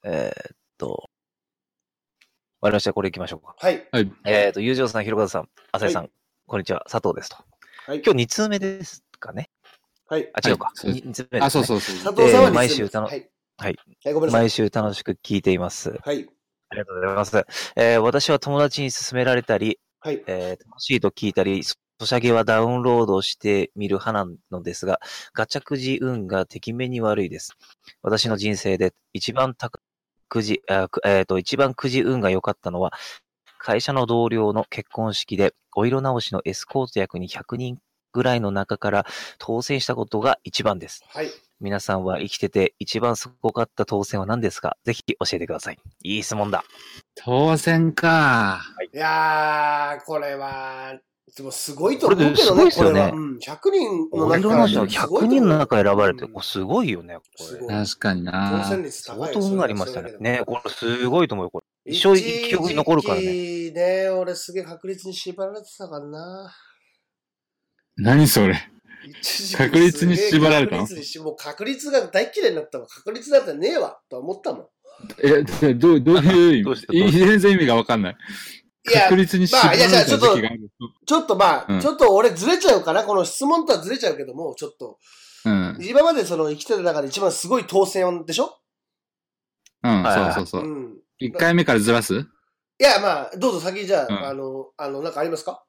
わりました。これ行きましょうか。 はい。 友情さん、ひろかずさん、浅井さん、こんにちは。佐藤ですと。今日2通目ですかね。 はい。 違うか。2通目です。 そう。 佐藤さんは毎週毎週楽しく聞いています。 はい。 ありがとうございます。私は友達に勧められたり、楽しいと聞いたり、ソシャゲはダウンロードしてみる派なのですが、ガチャくじ運がてきめに悪いです。私の人生で一番くじ運が良かったのは、 会社の同僚の結婚式で、お色直しのエスコート役に100人ぐらいの中から当選したことが一番です。 はい。 皆さんは生きてて一番すごかった当選は何ですか？ぜひ教えてください。いい質問だ。 当選か。 いやー、これは、でもすごいと思うけどね、 これは。 100人の中から100人の中選ばれて、すごいよね、これ。 確かにな。 当選率高い。 相当運がありましたね。ね、これすごいと思うよ、これ。一生記憶に残るからね。 ね、俺すげえ確率に縛られてたからな。 何それ。確率に縛られたの？ もう確率が大嫌いになったわ。確率なんてねえわ、と思ったもん。 どういう意味？全然意味がわかんない。確率に縛られた時期がある。 ちょっと俺ずれちゃうかな。この質問とはずれちゃうけども、ちょっと。今までその生きてる中で一番すごい当選でしょ？ そう。1回目からずらす？いや、まあ、どうぞ先じゃあ、なんかありますか？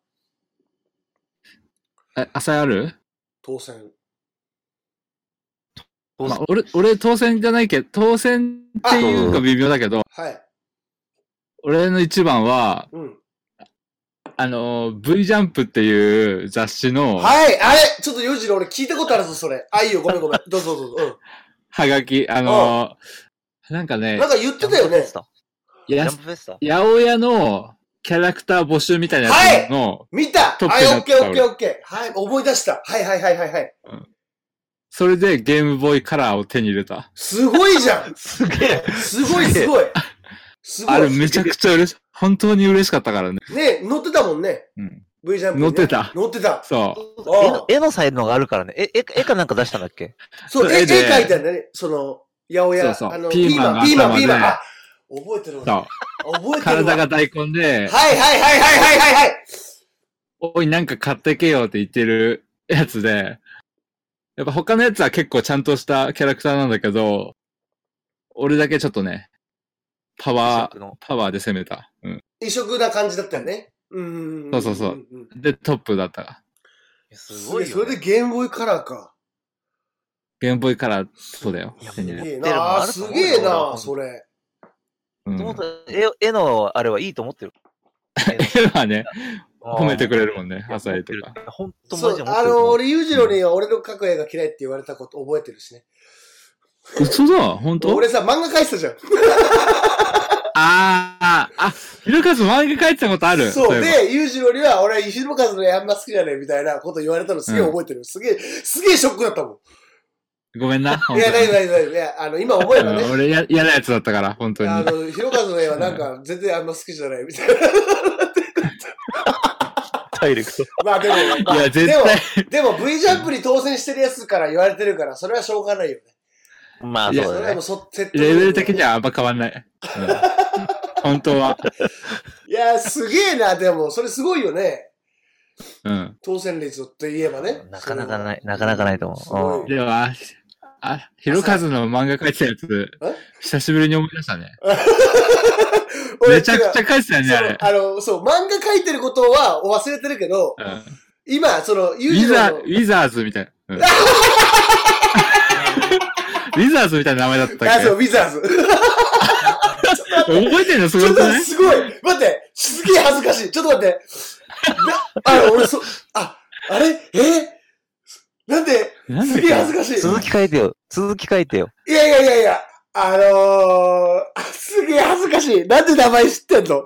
浅井ある？ 当選。 まあ、俺当選じゃないけど、当選っていうか微妙だけど、 はい。 俺の一番は、V ジャンプっていう雑誌の、 はい、あれちょっと4時の俺聞いたことあるぞ、それ。いいよ、ごめん。どうぞどうぞ。 はがき、なんかね、 なんか言ってたよね。 八百屋のキャラクター募集みたいなやつの、 見たトップになった。 オッケー。はい、思い出した。はい。 それでゲームボーイカラーを手に入れた。 すごいじゃんすげえすごいあれめちゃくちゃ本当に嬉しかったからね。 ね乗ってたもんね。V ジャンプ、 乗ってた。 そう。絵の才能があるからね。絵かなんか出したんだっけ？ そう、絵描いたんだね。その、八百屋。 そう。 ピーマン。覚えてるわ。そう。体が大根で。 はい。 おい、なんか買ってけよって言ってるやつで、やっぱ他のやつは結構ちゃんとしたキャラクターなんだけど、俺だけちょっとね、パワーで攻めた。 異色な感じだったよね。 そう。で、トップだった。 すごい。それでゲームボーイカラーか。 ゲームボーイカラー、そうだよ。 すげえな、それ。 絵のあれはいいと思ってる。 絵はね、褒めてくれるもんね、浅井とか。 本当マジで俺、裕次郎には俺の描く絵が嫌いって言われたこと覚えてるしね。 嘘だ、本当？ 俺さ、漫画描いてたじゃん。 ひろかず漫画描いてたことある。 そう。で、裕次郎には、俺、ひろかずの絵あんま好きじゃねえみたいなこと言われたのすげえ覚えてる。すげえショックだったもん。 ごめんな。 いや、いや、今思えばね。 俺嫌なやつだったから、本当に。 ひろかずの絵はなんか、全然あんま好きじゃないみたいな。 ダイレクト。 まあでも、 いや、絶対。 でも V ジャンプに当選してるやつから言われてるから、それはしょうがないよね。 まあそうだね。 レベル的にはあんま変わんない。本当は。 いや、すげえな、でも、それすごいよね。当選率って言えばね。 なかなかないと思う。 では、ひろかずの漫画描いてたやつ、久しぶりに思い出したね。めちゃくちゃ描いてたよね、あれ。 そう、漫画描いてることは忘れてるけど、今、その、 ウィザーズみたいな。ウィザーズみたいな名前だったっけ？ そう、ウィザーズ。 覚えてんのすごくない？ すごい。待って、すげえ恥ずかしい。ちょっと待って。俺あれなんで、すげえ恥ずかしい。 続き書いてよ。 いや。すげえ恥ずかしい。なんで名前知ってんの？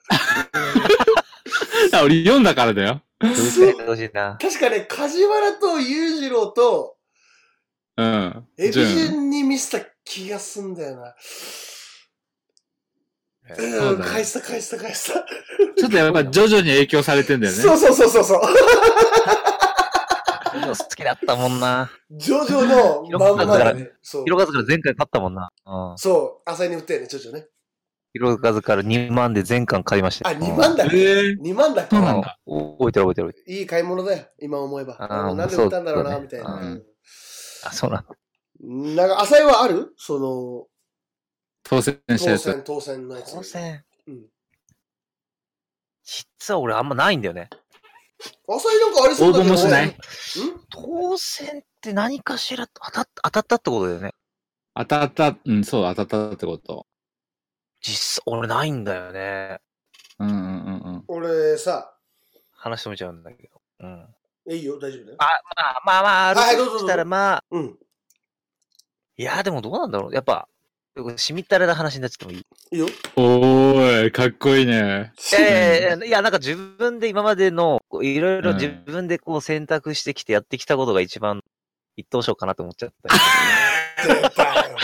俺読んだからだよ。 確かね、梶原と裕次郎と、エビジュンに見せた気がすんだよな。返した。 ちょっとやっぱ徐々に影響されてんだよね。 そう。 好きだったもんな。 ジョジョのまんまだね。 ひろかずから前回勝ったもんな。 そう、浅井に売ったよね、ジョジョね。 ひろかずから2万で全巻買いました。 2万だっけ ?2 万だっけ覚えてる。 いい買い物だよ、今思えば。なんで売ったんだろうな、みたいな。 そうなんだ。 なんか、浅井はある？その、 当選したやつ。 当選のやつ。 当選。実は俺あんまないんだよね。 浅井なんかありそうだけどね。 応募もしない？ 当選って何かしら当たったってことだよね。 当たったってこと。 俺ないんだよね。 俺さ、 話止めちゃうんだけど。うん。 いいよ、大丈夫だよ。 あるとしたらうん。 いや、でもどうなんだろう。やっぱ、しみったれな話になっちゃってもいい？ いいよ。 おーい、かっこいいね。 いや、なんか自分で今までの、いろいろ自分でこう選択してきてやってきたことが一番一等賞かなと思っちゃった。 出たよ。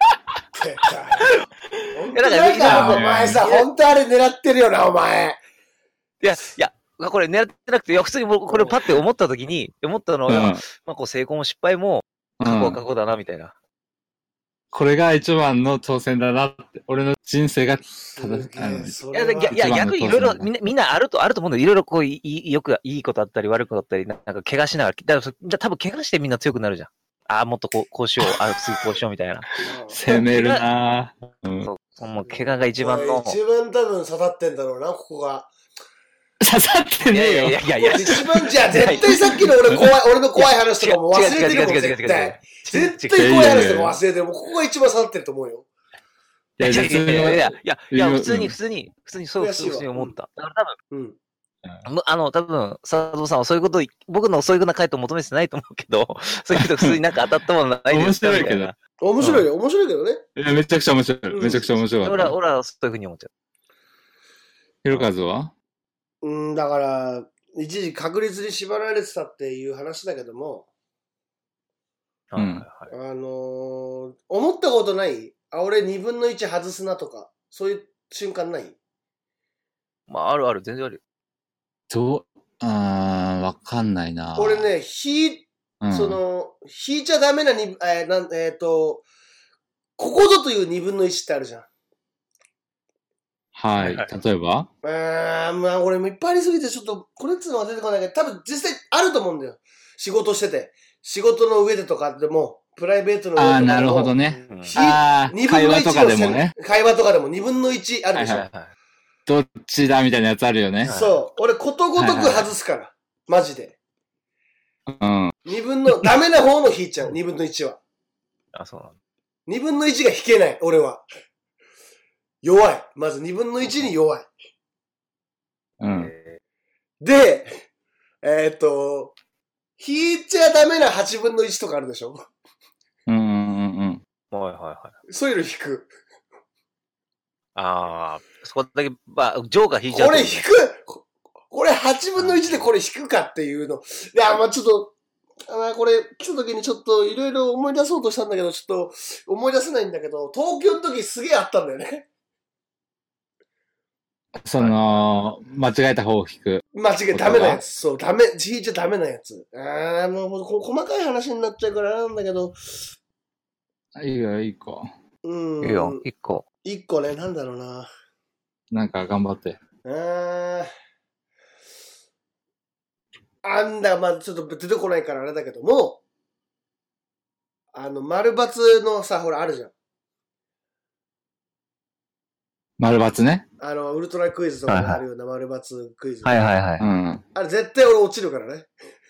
だからお前さ、本当あれ狙ってるよな、お前。 いや、これ狙ってなくて、普通にこれパッて思った時に、思ったのは、まあこう成功も失敗も、過去は過去だな、みたいな。 これが一番の挑戦だなって。俺の人生が逆にいろいろみんなあると思うんだよ。いろいろこうよくいいことあったり悪いことあったり、なんか怪我しながら、多分怪我してみんな強くなるじゃん。ああ、もっとこうしよう、次こうしようみたいな。 攻めるなぁ。そう、もう怪我が一番の。 一番多分刺さってんだろうな、ここが。 刺さってねえよ。 いや、一番じゃあ絶対さっきの俺の怖い話とかも忘れてるもん、絶対。絶対怖い話とか忘れてる。もうここが一番刺さってると思うよ。 いや、普通にそう思った。だから多分、佐藤さんはそういうこと僕のそういうふうな回答を求めてないと思うけど、そういうこと普通になんか当たったものないですか？面白いけど。 面白いけどね。 いや、めちゃくちゃ面白い。めちゃくちゃ面白い。 俺はそういうふうに思っちゃう。 ひろかずは？ だから、一時確率に縛られてたっていう話だけども、思ったことない？俺2分の1外すなとか、そういう瞬間ない？ まあ、ある、全然あるよ。わかんないな。 俺ね、引いちゃダメなここぞという2分の1ってあるじゃん。 はい。例えば？ まあ俺もいっぱいありすぎてちょっとこれっつうのは出てこないけど、多分実際あると思うんだよ。仕事してて。仕事の上でとかでも、プライベートの上でとかでも。 なるほどね。 会話とかでもね。 会話とかでも2分の1あるでしょ。 どっちだみたいなやつあるよね。 そう。俺ことごとく外すから。マジで。ダメな方の引いちゃう。2分の1は。 そうなの。 2分の1が引けない。俺は。弱い。まず2分の1に弱い。で、引いちゃダメな8分の1とかあるでしょ？そういうの引く。 そこだけ、ジョーが引いちゃう。 これ引く！これ8分の1でこれ引くかっていうの。いや、ちょっと、これ来た時にちょっといろいろ思い出そうとしたんだけど、ちょっと思い出せないんだけど、東京の時すげえあったんだよね。 間違えた方を引く。 ダメなやつ。そう、引いちゃダメなやつ。もう細かい話になっちゃうからなんだけど。 いいよ、いいか。 いいよ、1個。 1個ね、なんだろうな。 なんか頑張って。 ちょっと出てこないからあれだけども、丸抜のさ、ほら、あるじゃん。 丸抜ね。 ウルトラクイズとかであるような丸抜クイズ。 はい。 あれ絶対俺落ちるからね。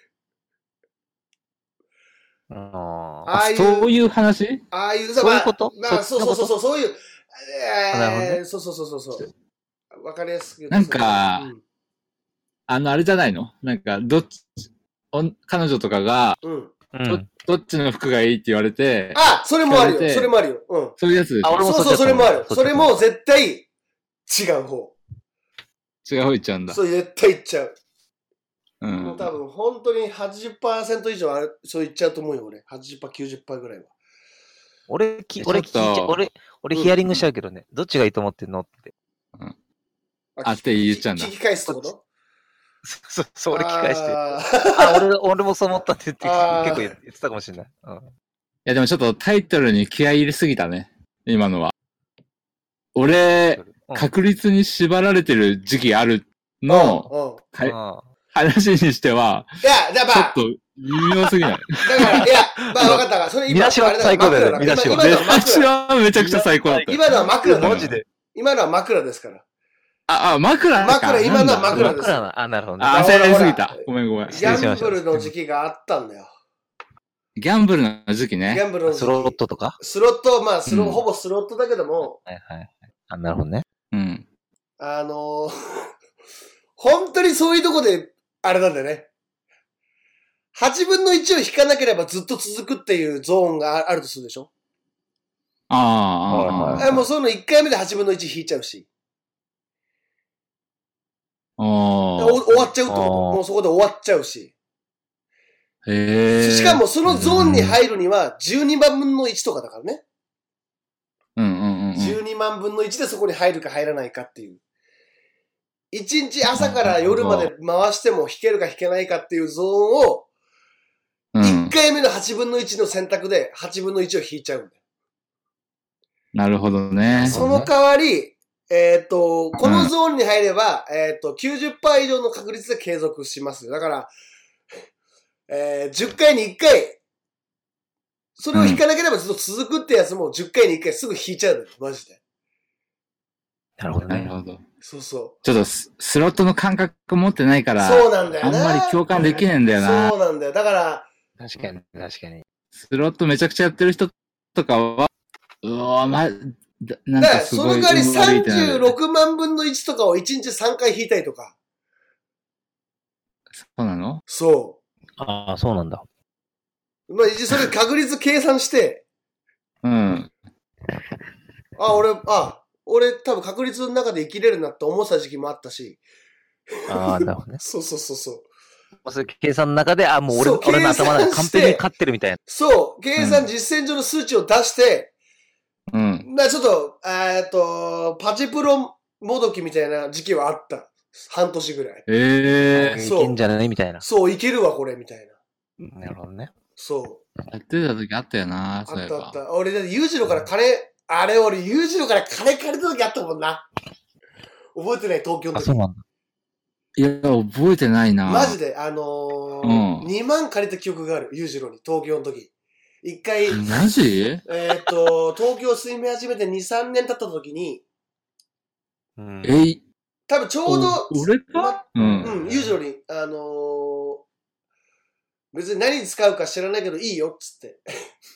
そういう話？ そういうこと？ そういう、そう。わかりやすく言うと。 なんか、あれじゃないの？なんか、彼女とかが、どっちの服がいいって言われて。 それもあるよ。 そういうやつでしょ。 俺もそう、それもある。それも絶対違う方。 違う方いっちゃうんだ。 そう、絶対いっちゃう。もう多分、本当に 80% 以上そういっちゃうと思うよ、俺。80%、90% ぐらいは。 俺ヒアリングしちゃうけどね。どっちがいいと思ってんのって。 って言っちゃうんだ。 聞き返すってこと？ そう、俺聞き返して。俺もそう思ったって言って結構言ってたかもしれない。いや、でもちょっとタイトルに気合い入れすぎたね。今のは。俺、確率に縛られてる時期あるの、話にしては、ちょっと微妙すぎない。 だから、分かったから、それ今、 見出しは最高だよね、見出しは。 見出しはめちゃくちゃ最高だった。 今のは枕だ。 マジで。 今のは枕ですから。 枕か。 今のは枕です。 なるほどね。 焦りすぎた。ごめん。 ギャンブルの時期があったんだよ。 ギャンブルの時期ね。 ギャンブルの時期。 スロットとか？ スロット、ほぼスロットだけども。 なるほどね。 本当にそういうとこで、あれなんだよね。8分の1を引かなければずっと続くっていうゾーンがあるとするでしょ。 ああ。 もうその1回目で8分の1引いちゃうし。終わっちゃうってこと。もうそこで終わっちゃうし。しかもそのゾーンに入るには12万分の1とかだからね。12万分の1でそこに入るか入らないかっていう。1日朝から夜まで回しても引けるか引けないかっていうゾーンを、1回目の8分の1の選択で8分の1を引いちゃうんだよ。 なるほどね。 その代わり、このゾーンに入れば、90% 以上の確率で継続しますよ。だから、10回に1回、それを引かなければずっと続くってやつも10回に1回すぐ引いちゃうんだよ。マジで。 なるほどね。 なるほど。 そうそう。 ちょっとスロットの感覚持ってないから、 そうなんだよな。 あんまり共感できねえんだよな。 そうなんだよ。だから、 確かに、確かに。 スロットめちゃくちゃやってる人とかは、なんかすごい。 だから、その代わり36万分の1とかを1日3回引いたりとか。 そうなの？ そう。 ああ、そうなんだ。 まあ、それ確率計算して、俺多分確率の中で生きれるなって思ってた時期もあったし。 ああ、なるほどね。 そう。 それ計算の中で、もう俺の頭で完璧に勝ってるみたいな。 そう、計算実践上の数値を出して、ちょっと、パチプロもどきみたいな時期はあった。半年ぐらい。 いけんじゃないみたいな。 そう、いけるわ、これ、みたいな。なるほどね。 そう。 やってた時あったよな、そういえば。 あった。俺、だって裕次郎から俺裕次郎から金借りた時あったもんな。覚えてない、東京の時。 そうなんだ。 いや、覚えてないな。 マジで、2万借りた記憶がある、裕次郎に、東京の時。一回、 マジ？ 東京住み始めて2、3年経った時に、多分ちょうど、 俺か？ 裕次郎に、別に何に使うか知らないけどいいよ、っつって。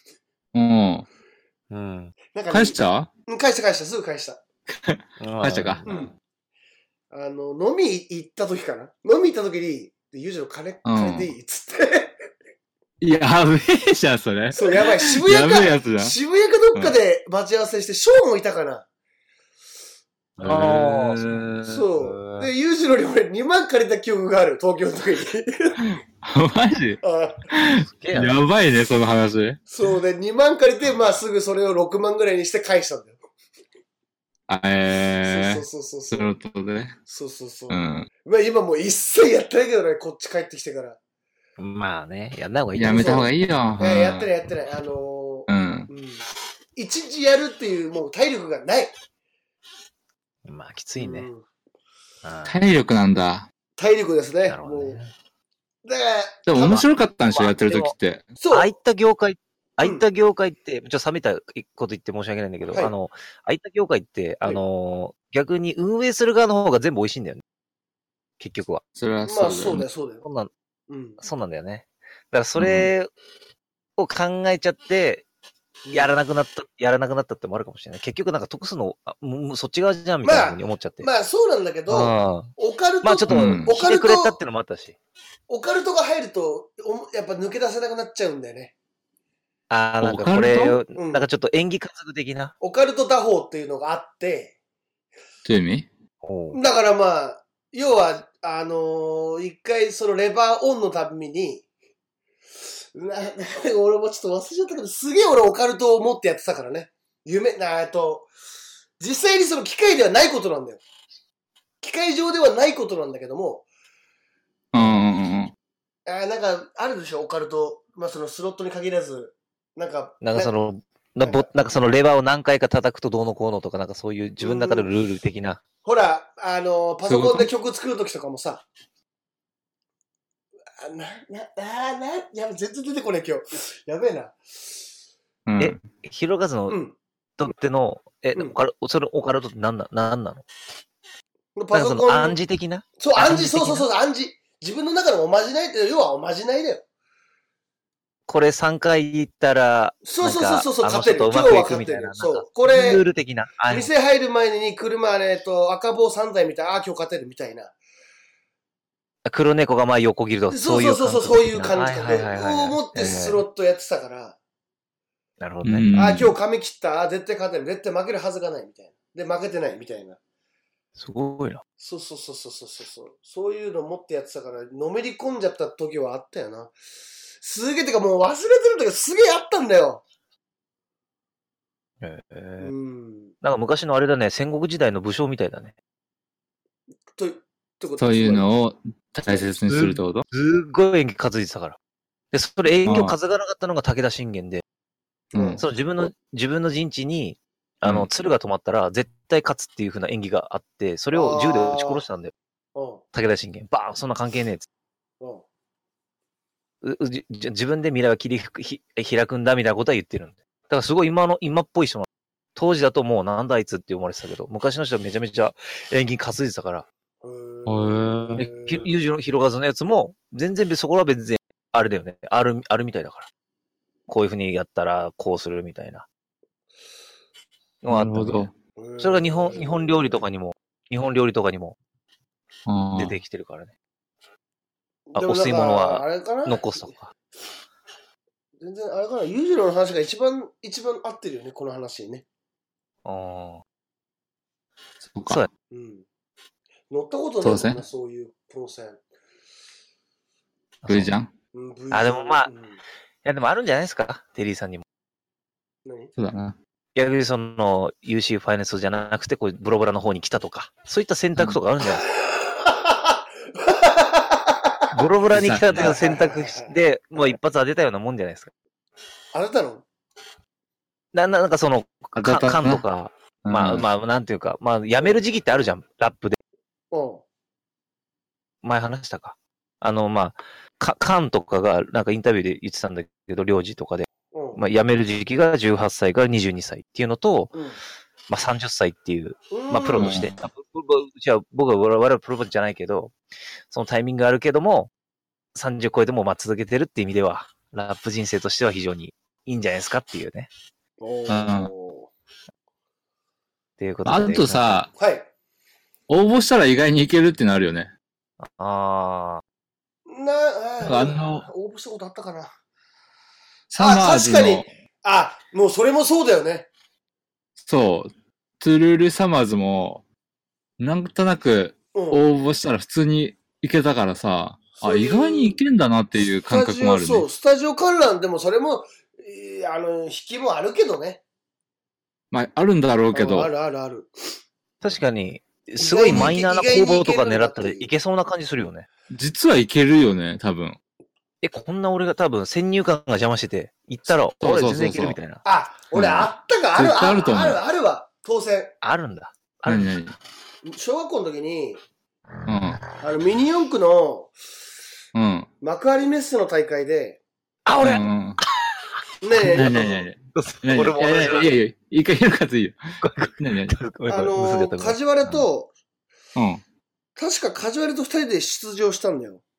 なんか返した？ 返した、すぐ返した。 返したか。 飲み行った時かな。飲み行った時に、裕次郎金借りていいっつって。 やべえじゃん、それ。 そう、やばい。渋谷かどっかで待ち合わせして、ショーもいたかな。そう。で、裕次郎に俺2万借りた記憶がある、東京の時に。 マジ？やばいね、その話。 そうで、2万借りて、まあすぐそれを6万ぐらいにして返したんだよ。そう。 スロットで。 そう。まあ今もう一切やってないけどね、こっち帰ってきてから。 まあね、やんない方がいい。 やめた方がいいよ。 やってない。一日やるっていうもう体力がない。 まあきついね。 体力なんだ。 体力ですね。 もう。 でも面白かったんでしょ、やってる時って。 そう。 ああいった業界って、冷めたこと言って申し訳ないんだけど、ああいった業界って、逆に運営する側の方が全部美味しいんだよね。結局は。 それはそうだよ。 まあそうだよ。 そうなんだよね。だからそれを考えちゃって、やらなくなったってもあるかもしれない。結局なんか得すの、そっち側じゃんみたいな風に思っちゃって。 まあそうなんだけど、オカルト、 まあちょっと、来てくれたってのもあったし。 オカルトが入ると、やっぱ抜け出せなくなっちゃうんだよね。 なんかこれ、なんかちょっと演技家族的な。 オカルト打法っていうのがあって。 どういう意味？だからまあ、要は、一回そのレバーオンのたびに、俺もちょっと忘れちゃったけど、すげえ俺オカルトを持ってやってたからね。実際にその機械ではないことなんだよ。機械上ではないことなんだけども。なんか、あるでしょ、オカルト。まあそのスロットに限らず、なんかそのレバーを何回か叩くとどうのこうのとか、なんかそういう自分の中でのルール的な。 ほら、パソコンで曲作るときとかもさ、全然出てこない今日。やべえな。 ひろかずのとっての、それオカルトって何なの？パソコン。暗示的な？ そう、暗示、そう、暗示。自分の中のおまじないって、要はおまじないだよ。 これ3回言ったら、 そう、勝てる。 うまくいくみたいな。 そう、これ、 ルール的な。 店入る前に車、赤棒3台見たら、今日勝てるみたいな。 黒猫が横切ると。 そういう感じを持ってスロットやってたから。 なるほどね。 今日髪切った。絶対勝てる。絶対負けるはずがないみたいな。で、負けてないみたいな。 すごいな。 そう。そういうの持ってやってたから、のめり込んじゃった時はあったよな。すげえ、てかもう忘れてる時すげえあったんだよ。 なんか昔のあれだね、戦国時代の武将みたいだね。 そういうのを大切にするってこと？ すっごい演技担いでたから。で、それ演技を担がなかったのが武田信玄で、その自分の陣地に、鶴が止まったら絶対勝つっていう風な演技があって、それを銃で撃ち殺したんだよ。武田信玄。バーンそんな関係ねえっつって。自分で未来は開くんだみたいなことは言ってるんで。だからすごい今っぽい人なの。当時だともうなんだあいつって思われてたけど、昔の人はめちゃめちゃ演技担いでたから。裕次郎広和のやつも、全然そこは別に、あれだよね。あるみたいだから。こういう風にやったら、こうするみたいな。 なるほど。 それが日本料理とかにも出てきてるからね。お吸い物は残すとか。 全然あれかな、裕次郎の話が一番合ってるよね、この話にね。 そうか。 乗ったことないもんな、そういうプロ線。 V じゃん？ でもまあ、いやでもあるんじゃないですか、テリーさんにも。 そうだな。 逆にその UC ファイナンスじゃなくて、こうブロブラの方に来たとか、そういった選択とかあるんじゃないですか。ブロブラに来たという選択で、もう一発当てたようなもんじゃないですか。 当てたの？ なんかその、缶とか、まあ、なんていうか、まあ、やめる時期ってあるじゃん、ラップで。前話したか。まあ、缶とかが、なんかインタビューで言ってたんだけど、領事とかで。まあ、辞める時期が18歳から22歳っていうのと、まあ30歳っていう、まあプロとして、じゃあ僕は我々プロじゃないけど、そのタイミングがあるけども、30超えてもまあ続けてるっていう意味では、ラップ人生としては非常にいいんじゃないですかっていうね。っていうことで。 あとさ、応募したら意外にいけるってなるよね。 応募したことあったかな。 サマーズの。 確かに。もうそれもそうだよね。 そう。トゥルールサマーズも、なんとなく応募したら普通に行けたからさ、意外に行けんだなっていう感覚もあるね。 そう、スタジオ観覧でもそれも、引きもあるけどね。 まあ、あるんだろうけど。 ある。 確かに、すごいマイナーな工房とか狙ったらいけそうな感じするよね。 実はいけるよね、多分。 こんな俺が多分先入観が邪魔してて、行ったら、俺全然いけるみたいな。 俺あったか、あるわ、当選。 あるんだ。 何小学校の時に、ミニ四駆の、幕張メッセの大会で、 俺ねえ。俺もいや、一回やるかついよ。 カジュアレと、確かカジュアレと二人で出場したんだよ。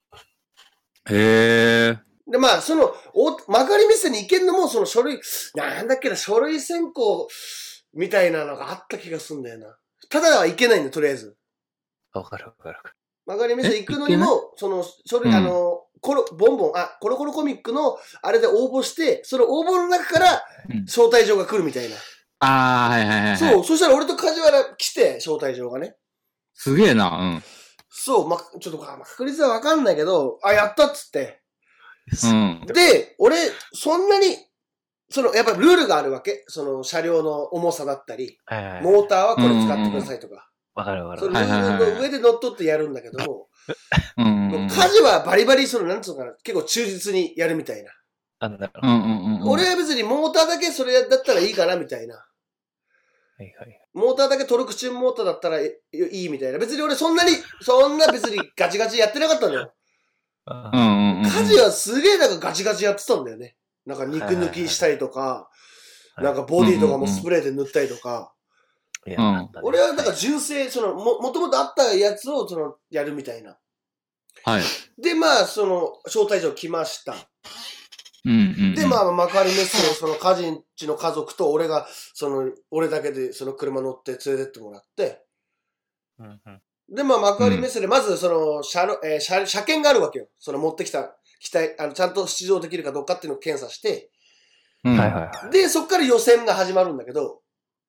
へで、まあ、幕張メッセに行けんのも、その書類選考みたいなのがあった気がするんだよな。ただは行けないんだよ、とりあえず。 わかる。 幕張メッセ行くのにも、その書類、コロコロコミックの、あれで応募して、その応募の中から、招待状が来るみたいな。 はい。 そう、そしたら俺と梶原来て、招待状がね。 すげえな、 そう、ちょっと確率はわかんないけど、やったっつって。 で、 俺、そんなに、やっぱりルールがあるわけ。その車両の重さだったり、モーターはこれ使ってくださいとか。 わかる。 そのルールの上で乗っ取ってやるんだけども、家事はバリバリ、なんつうのかな、結構忠実にやるみたいな。俺は別にモーターだけそれだったらいいかなみたいな。モーターだけトルクチューンモーターだったらいいみたいな。別に俺そんな別にガチガチやってなかったのよ。家事はすげえなんかガチガチやってたんだよね。なんか肉抜きしたりとか、なんかボディとかもスプレーで塗ったりとか。俺はなんか純正、もともとあったやつをやるみたいな。で、まあ、招待状来ました。で、まあ、幕張メッセの家人ちの家族と俺が、俺だけでその車乗って連れてってもらって、 で、まあ、幕張メッセで、まず、その、車検があるわけよ。その持ってきた機体、ちゃんと出場できるかどうかっていうのを検査して、 うん。 はいはいはい。 で、そっから予選が始まるんだけど、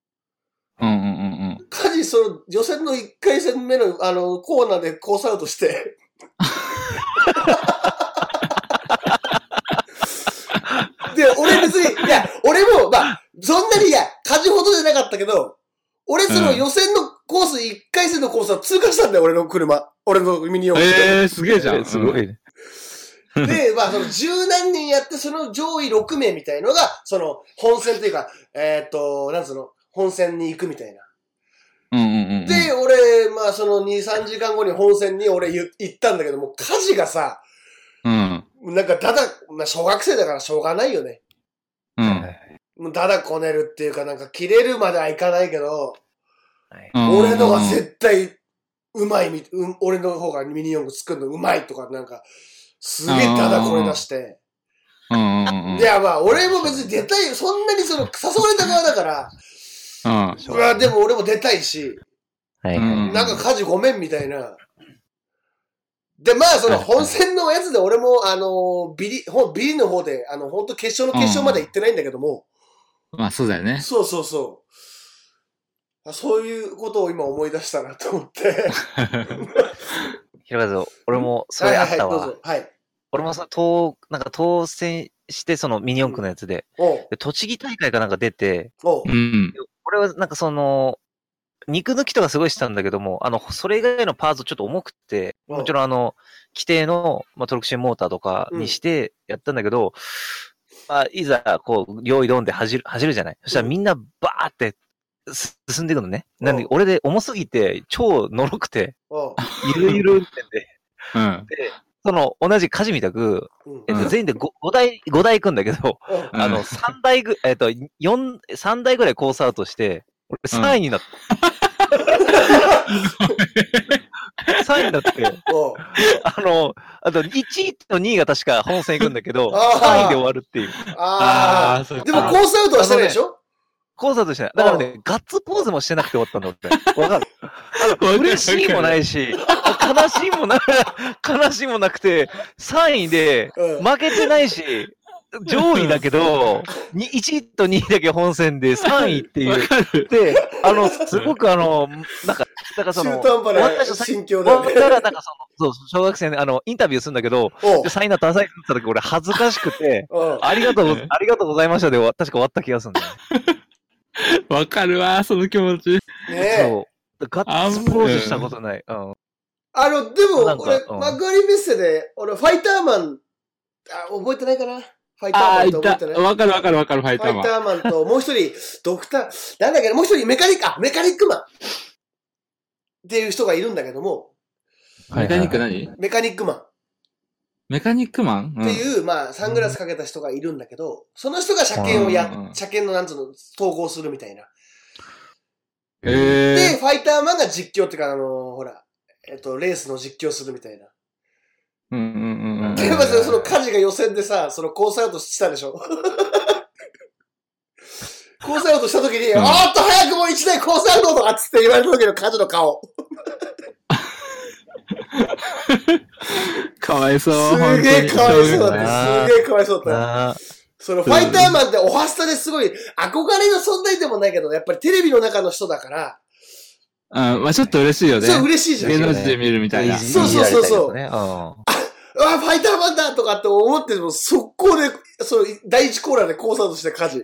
カジ、その、予選の1回戦目の、コーナーでコースアウトして、で、俺別に、いや、俺も、まあ、そんなに、いや、カジほどじゃなかったけど、俺その予選のコース、1回戦のコースは通過したんだよ、俺の車。俺のミニ四駆。 すげえじゃん。 すごいね。 で、まあ、その十何人やって、その上位6名みたいのが、その、本戦というか、なんつうの、本戦に行くみたいな。で、俺、まあ、その2、3時間後に本戦に俺行ったんだけども、カジがさ、なんかまあ、小学生だからしょうがないよね。だだこねるっていうか、なんか切れるまではいかないけど、俺のが絶対うまい俺の方がミニ四駆作るのうまいとか、なんか、すげえだだこね出して。いや、まあ、俺も別に出たい、そんなにその、誘われた側だから、まあ、でも俺も出たいし、なんか家事ごめんみたいな。で、まあ、その本戦のやつで俺も、ビリの方で、本当決勝の決勝まで行ってないんだけども。 まあ、そうだよね。 そうそうそう。そういうことを今思い出したなと思って。 ひろかず、俺もそれあったわ。 はい、どうぞ。はい。 俺もなんか当選して、そのミニ四駆のやつで、栃木大会かなんか出て、俺はなんかその、肉抜きとかすごいしたんだけども、それ以外のパーツちょっと重くて、もちろん規定の、まあ、トルクシェンモーターとかにしてやったんだけど、まあ、いざ、こう、用意ドンで走るじゃない。そしたらみんなバーって進んでいくのね。なんで、俺で重すぎて、超のろくて、ゆるゆる運転で。で、その、同じ火事みたく、全員で5台行くんだけど、3台3台ぐらいコースアウトして、俺3位になった。3位になって、あと1位と2位が確か本戦行くんだけど、3位で終わるっていう。でもコースアウトはしてないでしょ？ コースアウトしてない。だからね、ガッツポーズもしてなくて終わったんだって。わかる？嬉しいもないし、悲しいもなくて、3位で、負けてないし、上位だけど、1位と2位だけ本戦で3位っていう。で、すごくなんか、だからその、 中途半端な心境だよね。 終わったらなんかそう、小学生でインタビューするんだけど、3位になった朝になった時俺恥ずかしくて、ありがとうございましたで確か終わった気がするんだよ。 わかるわ、その気持ち。 そう。ガッツポーズしたことない。でも、 俺、幕張メッセで、俺、ファイターマン、覚えてないかな？ファイターマンと覚えてない？ わかる、ファイターマン。 ファイターマンと、もう一人、なんだっけ、もう一人メカニックマンっていう人がいるんだけども。 メカニック何？ メカニックマン。 メカニックマンっていう、まあ、サングラスかけた人がいるんだけど、その人が車検のなんつうの、統合するみたいな。で、ファイターマンが実況っていうか、ほら、レースの実況するみたいな。で、まずそのカジが予選でさ、そのコースアウトしたでしょ？コースアウトした時に、早くもう1台コースアウトとかつって言われた時のカジの顔。 かわいそう。 すげえかわいそうだね。すげえかわいそうだった。そのファイターマンってオハスタですごい憧れの存在でもないけど、やっぱりテレビの中の人だから。 まあちょっと嬉しいよね。 そう、嬉しいじゃん。 芸能人で見るみたいな。 そう。ファイターマンだとかって思っても、速攻で、第一コーナーでコースアウトしてカジ。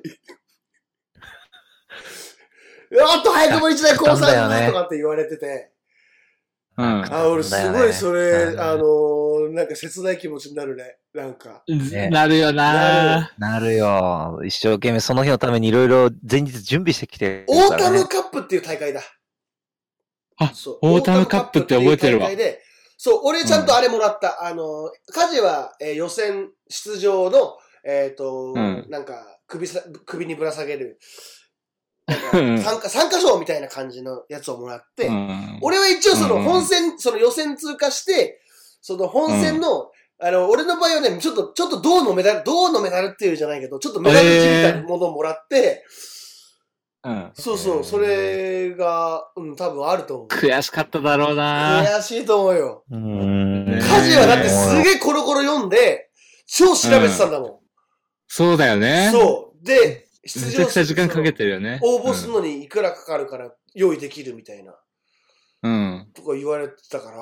早くも1台コースアウトだとかって言われてて。俺すごいそれ、なんか切ない気持ちになるね。なんか。 なるよな。 なるよ。一生懸命その日のためにいろいろ前日準備してきて。 オータムカップっていう大会だ。 オータムカップって覚えてるわ。 そう、俺ちゃんとあれもらった。カジは、予選出場の、なんか、首にぶら下げる。参加賞みたいな感じのやつをもらって、俺は一応その予選通過して、その本戦の、俺の場合はね、ちょっと銅のメダルっていうじゃないけど、ちょっとメダルじみたものをもらって、 うん。 そうそう、それが、多分あると思う。 悔しかっただろうな。 悔しいと思うよ。 家事はだってすげえコロコロ読んで、超調べてたんだもん。 そうだよね。 そう。で、 めちゃくちゃ時間かけてるよね。 応募するのにいくらかかるから用意できるみたいな。 うん。 とか言われてたから。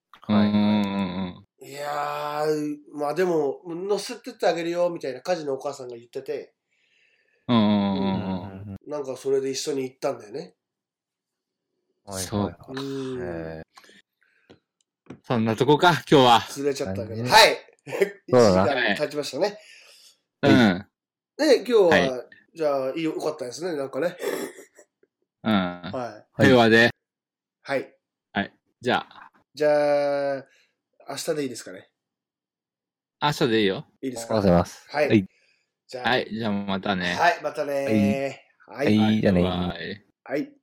いやー、まあでも、乗せてってあげるよ、みたいな家事のお母さんが言ってて。なんかそれで一緒に行ったんだよね。 そう。そんなとこか、今日は。 釣れちゃったけど。はい。1時間経ちましたね。 うん。 で、今日は、じゃあ、よかったですね、なんかね。 うん。はい。平和で。 はい。 はい。じゃあ、 明日でいいですかね。 明日でいいよ。 いいですか。 ありがとうございます。 はい。じゃあ、 はい。じゃあまたね。 はい、またね。 はい、じゃあね。 はい。 はい。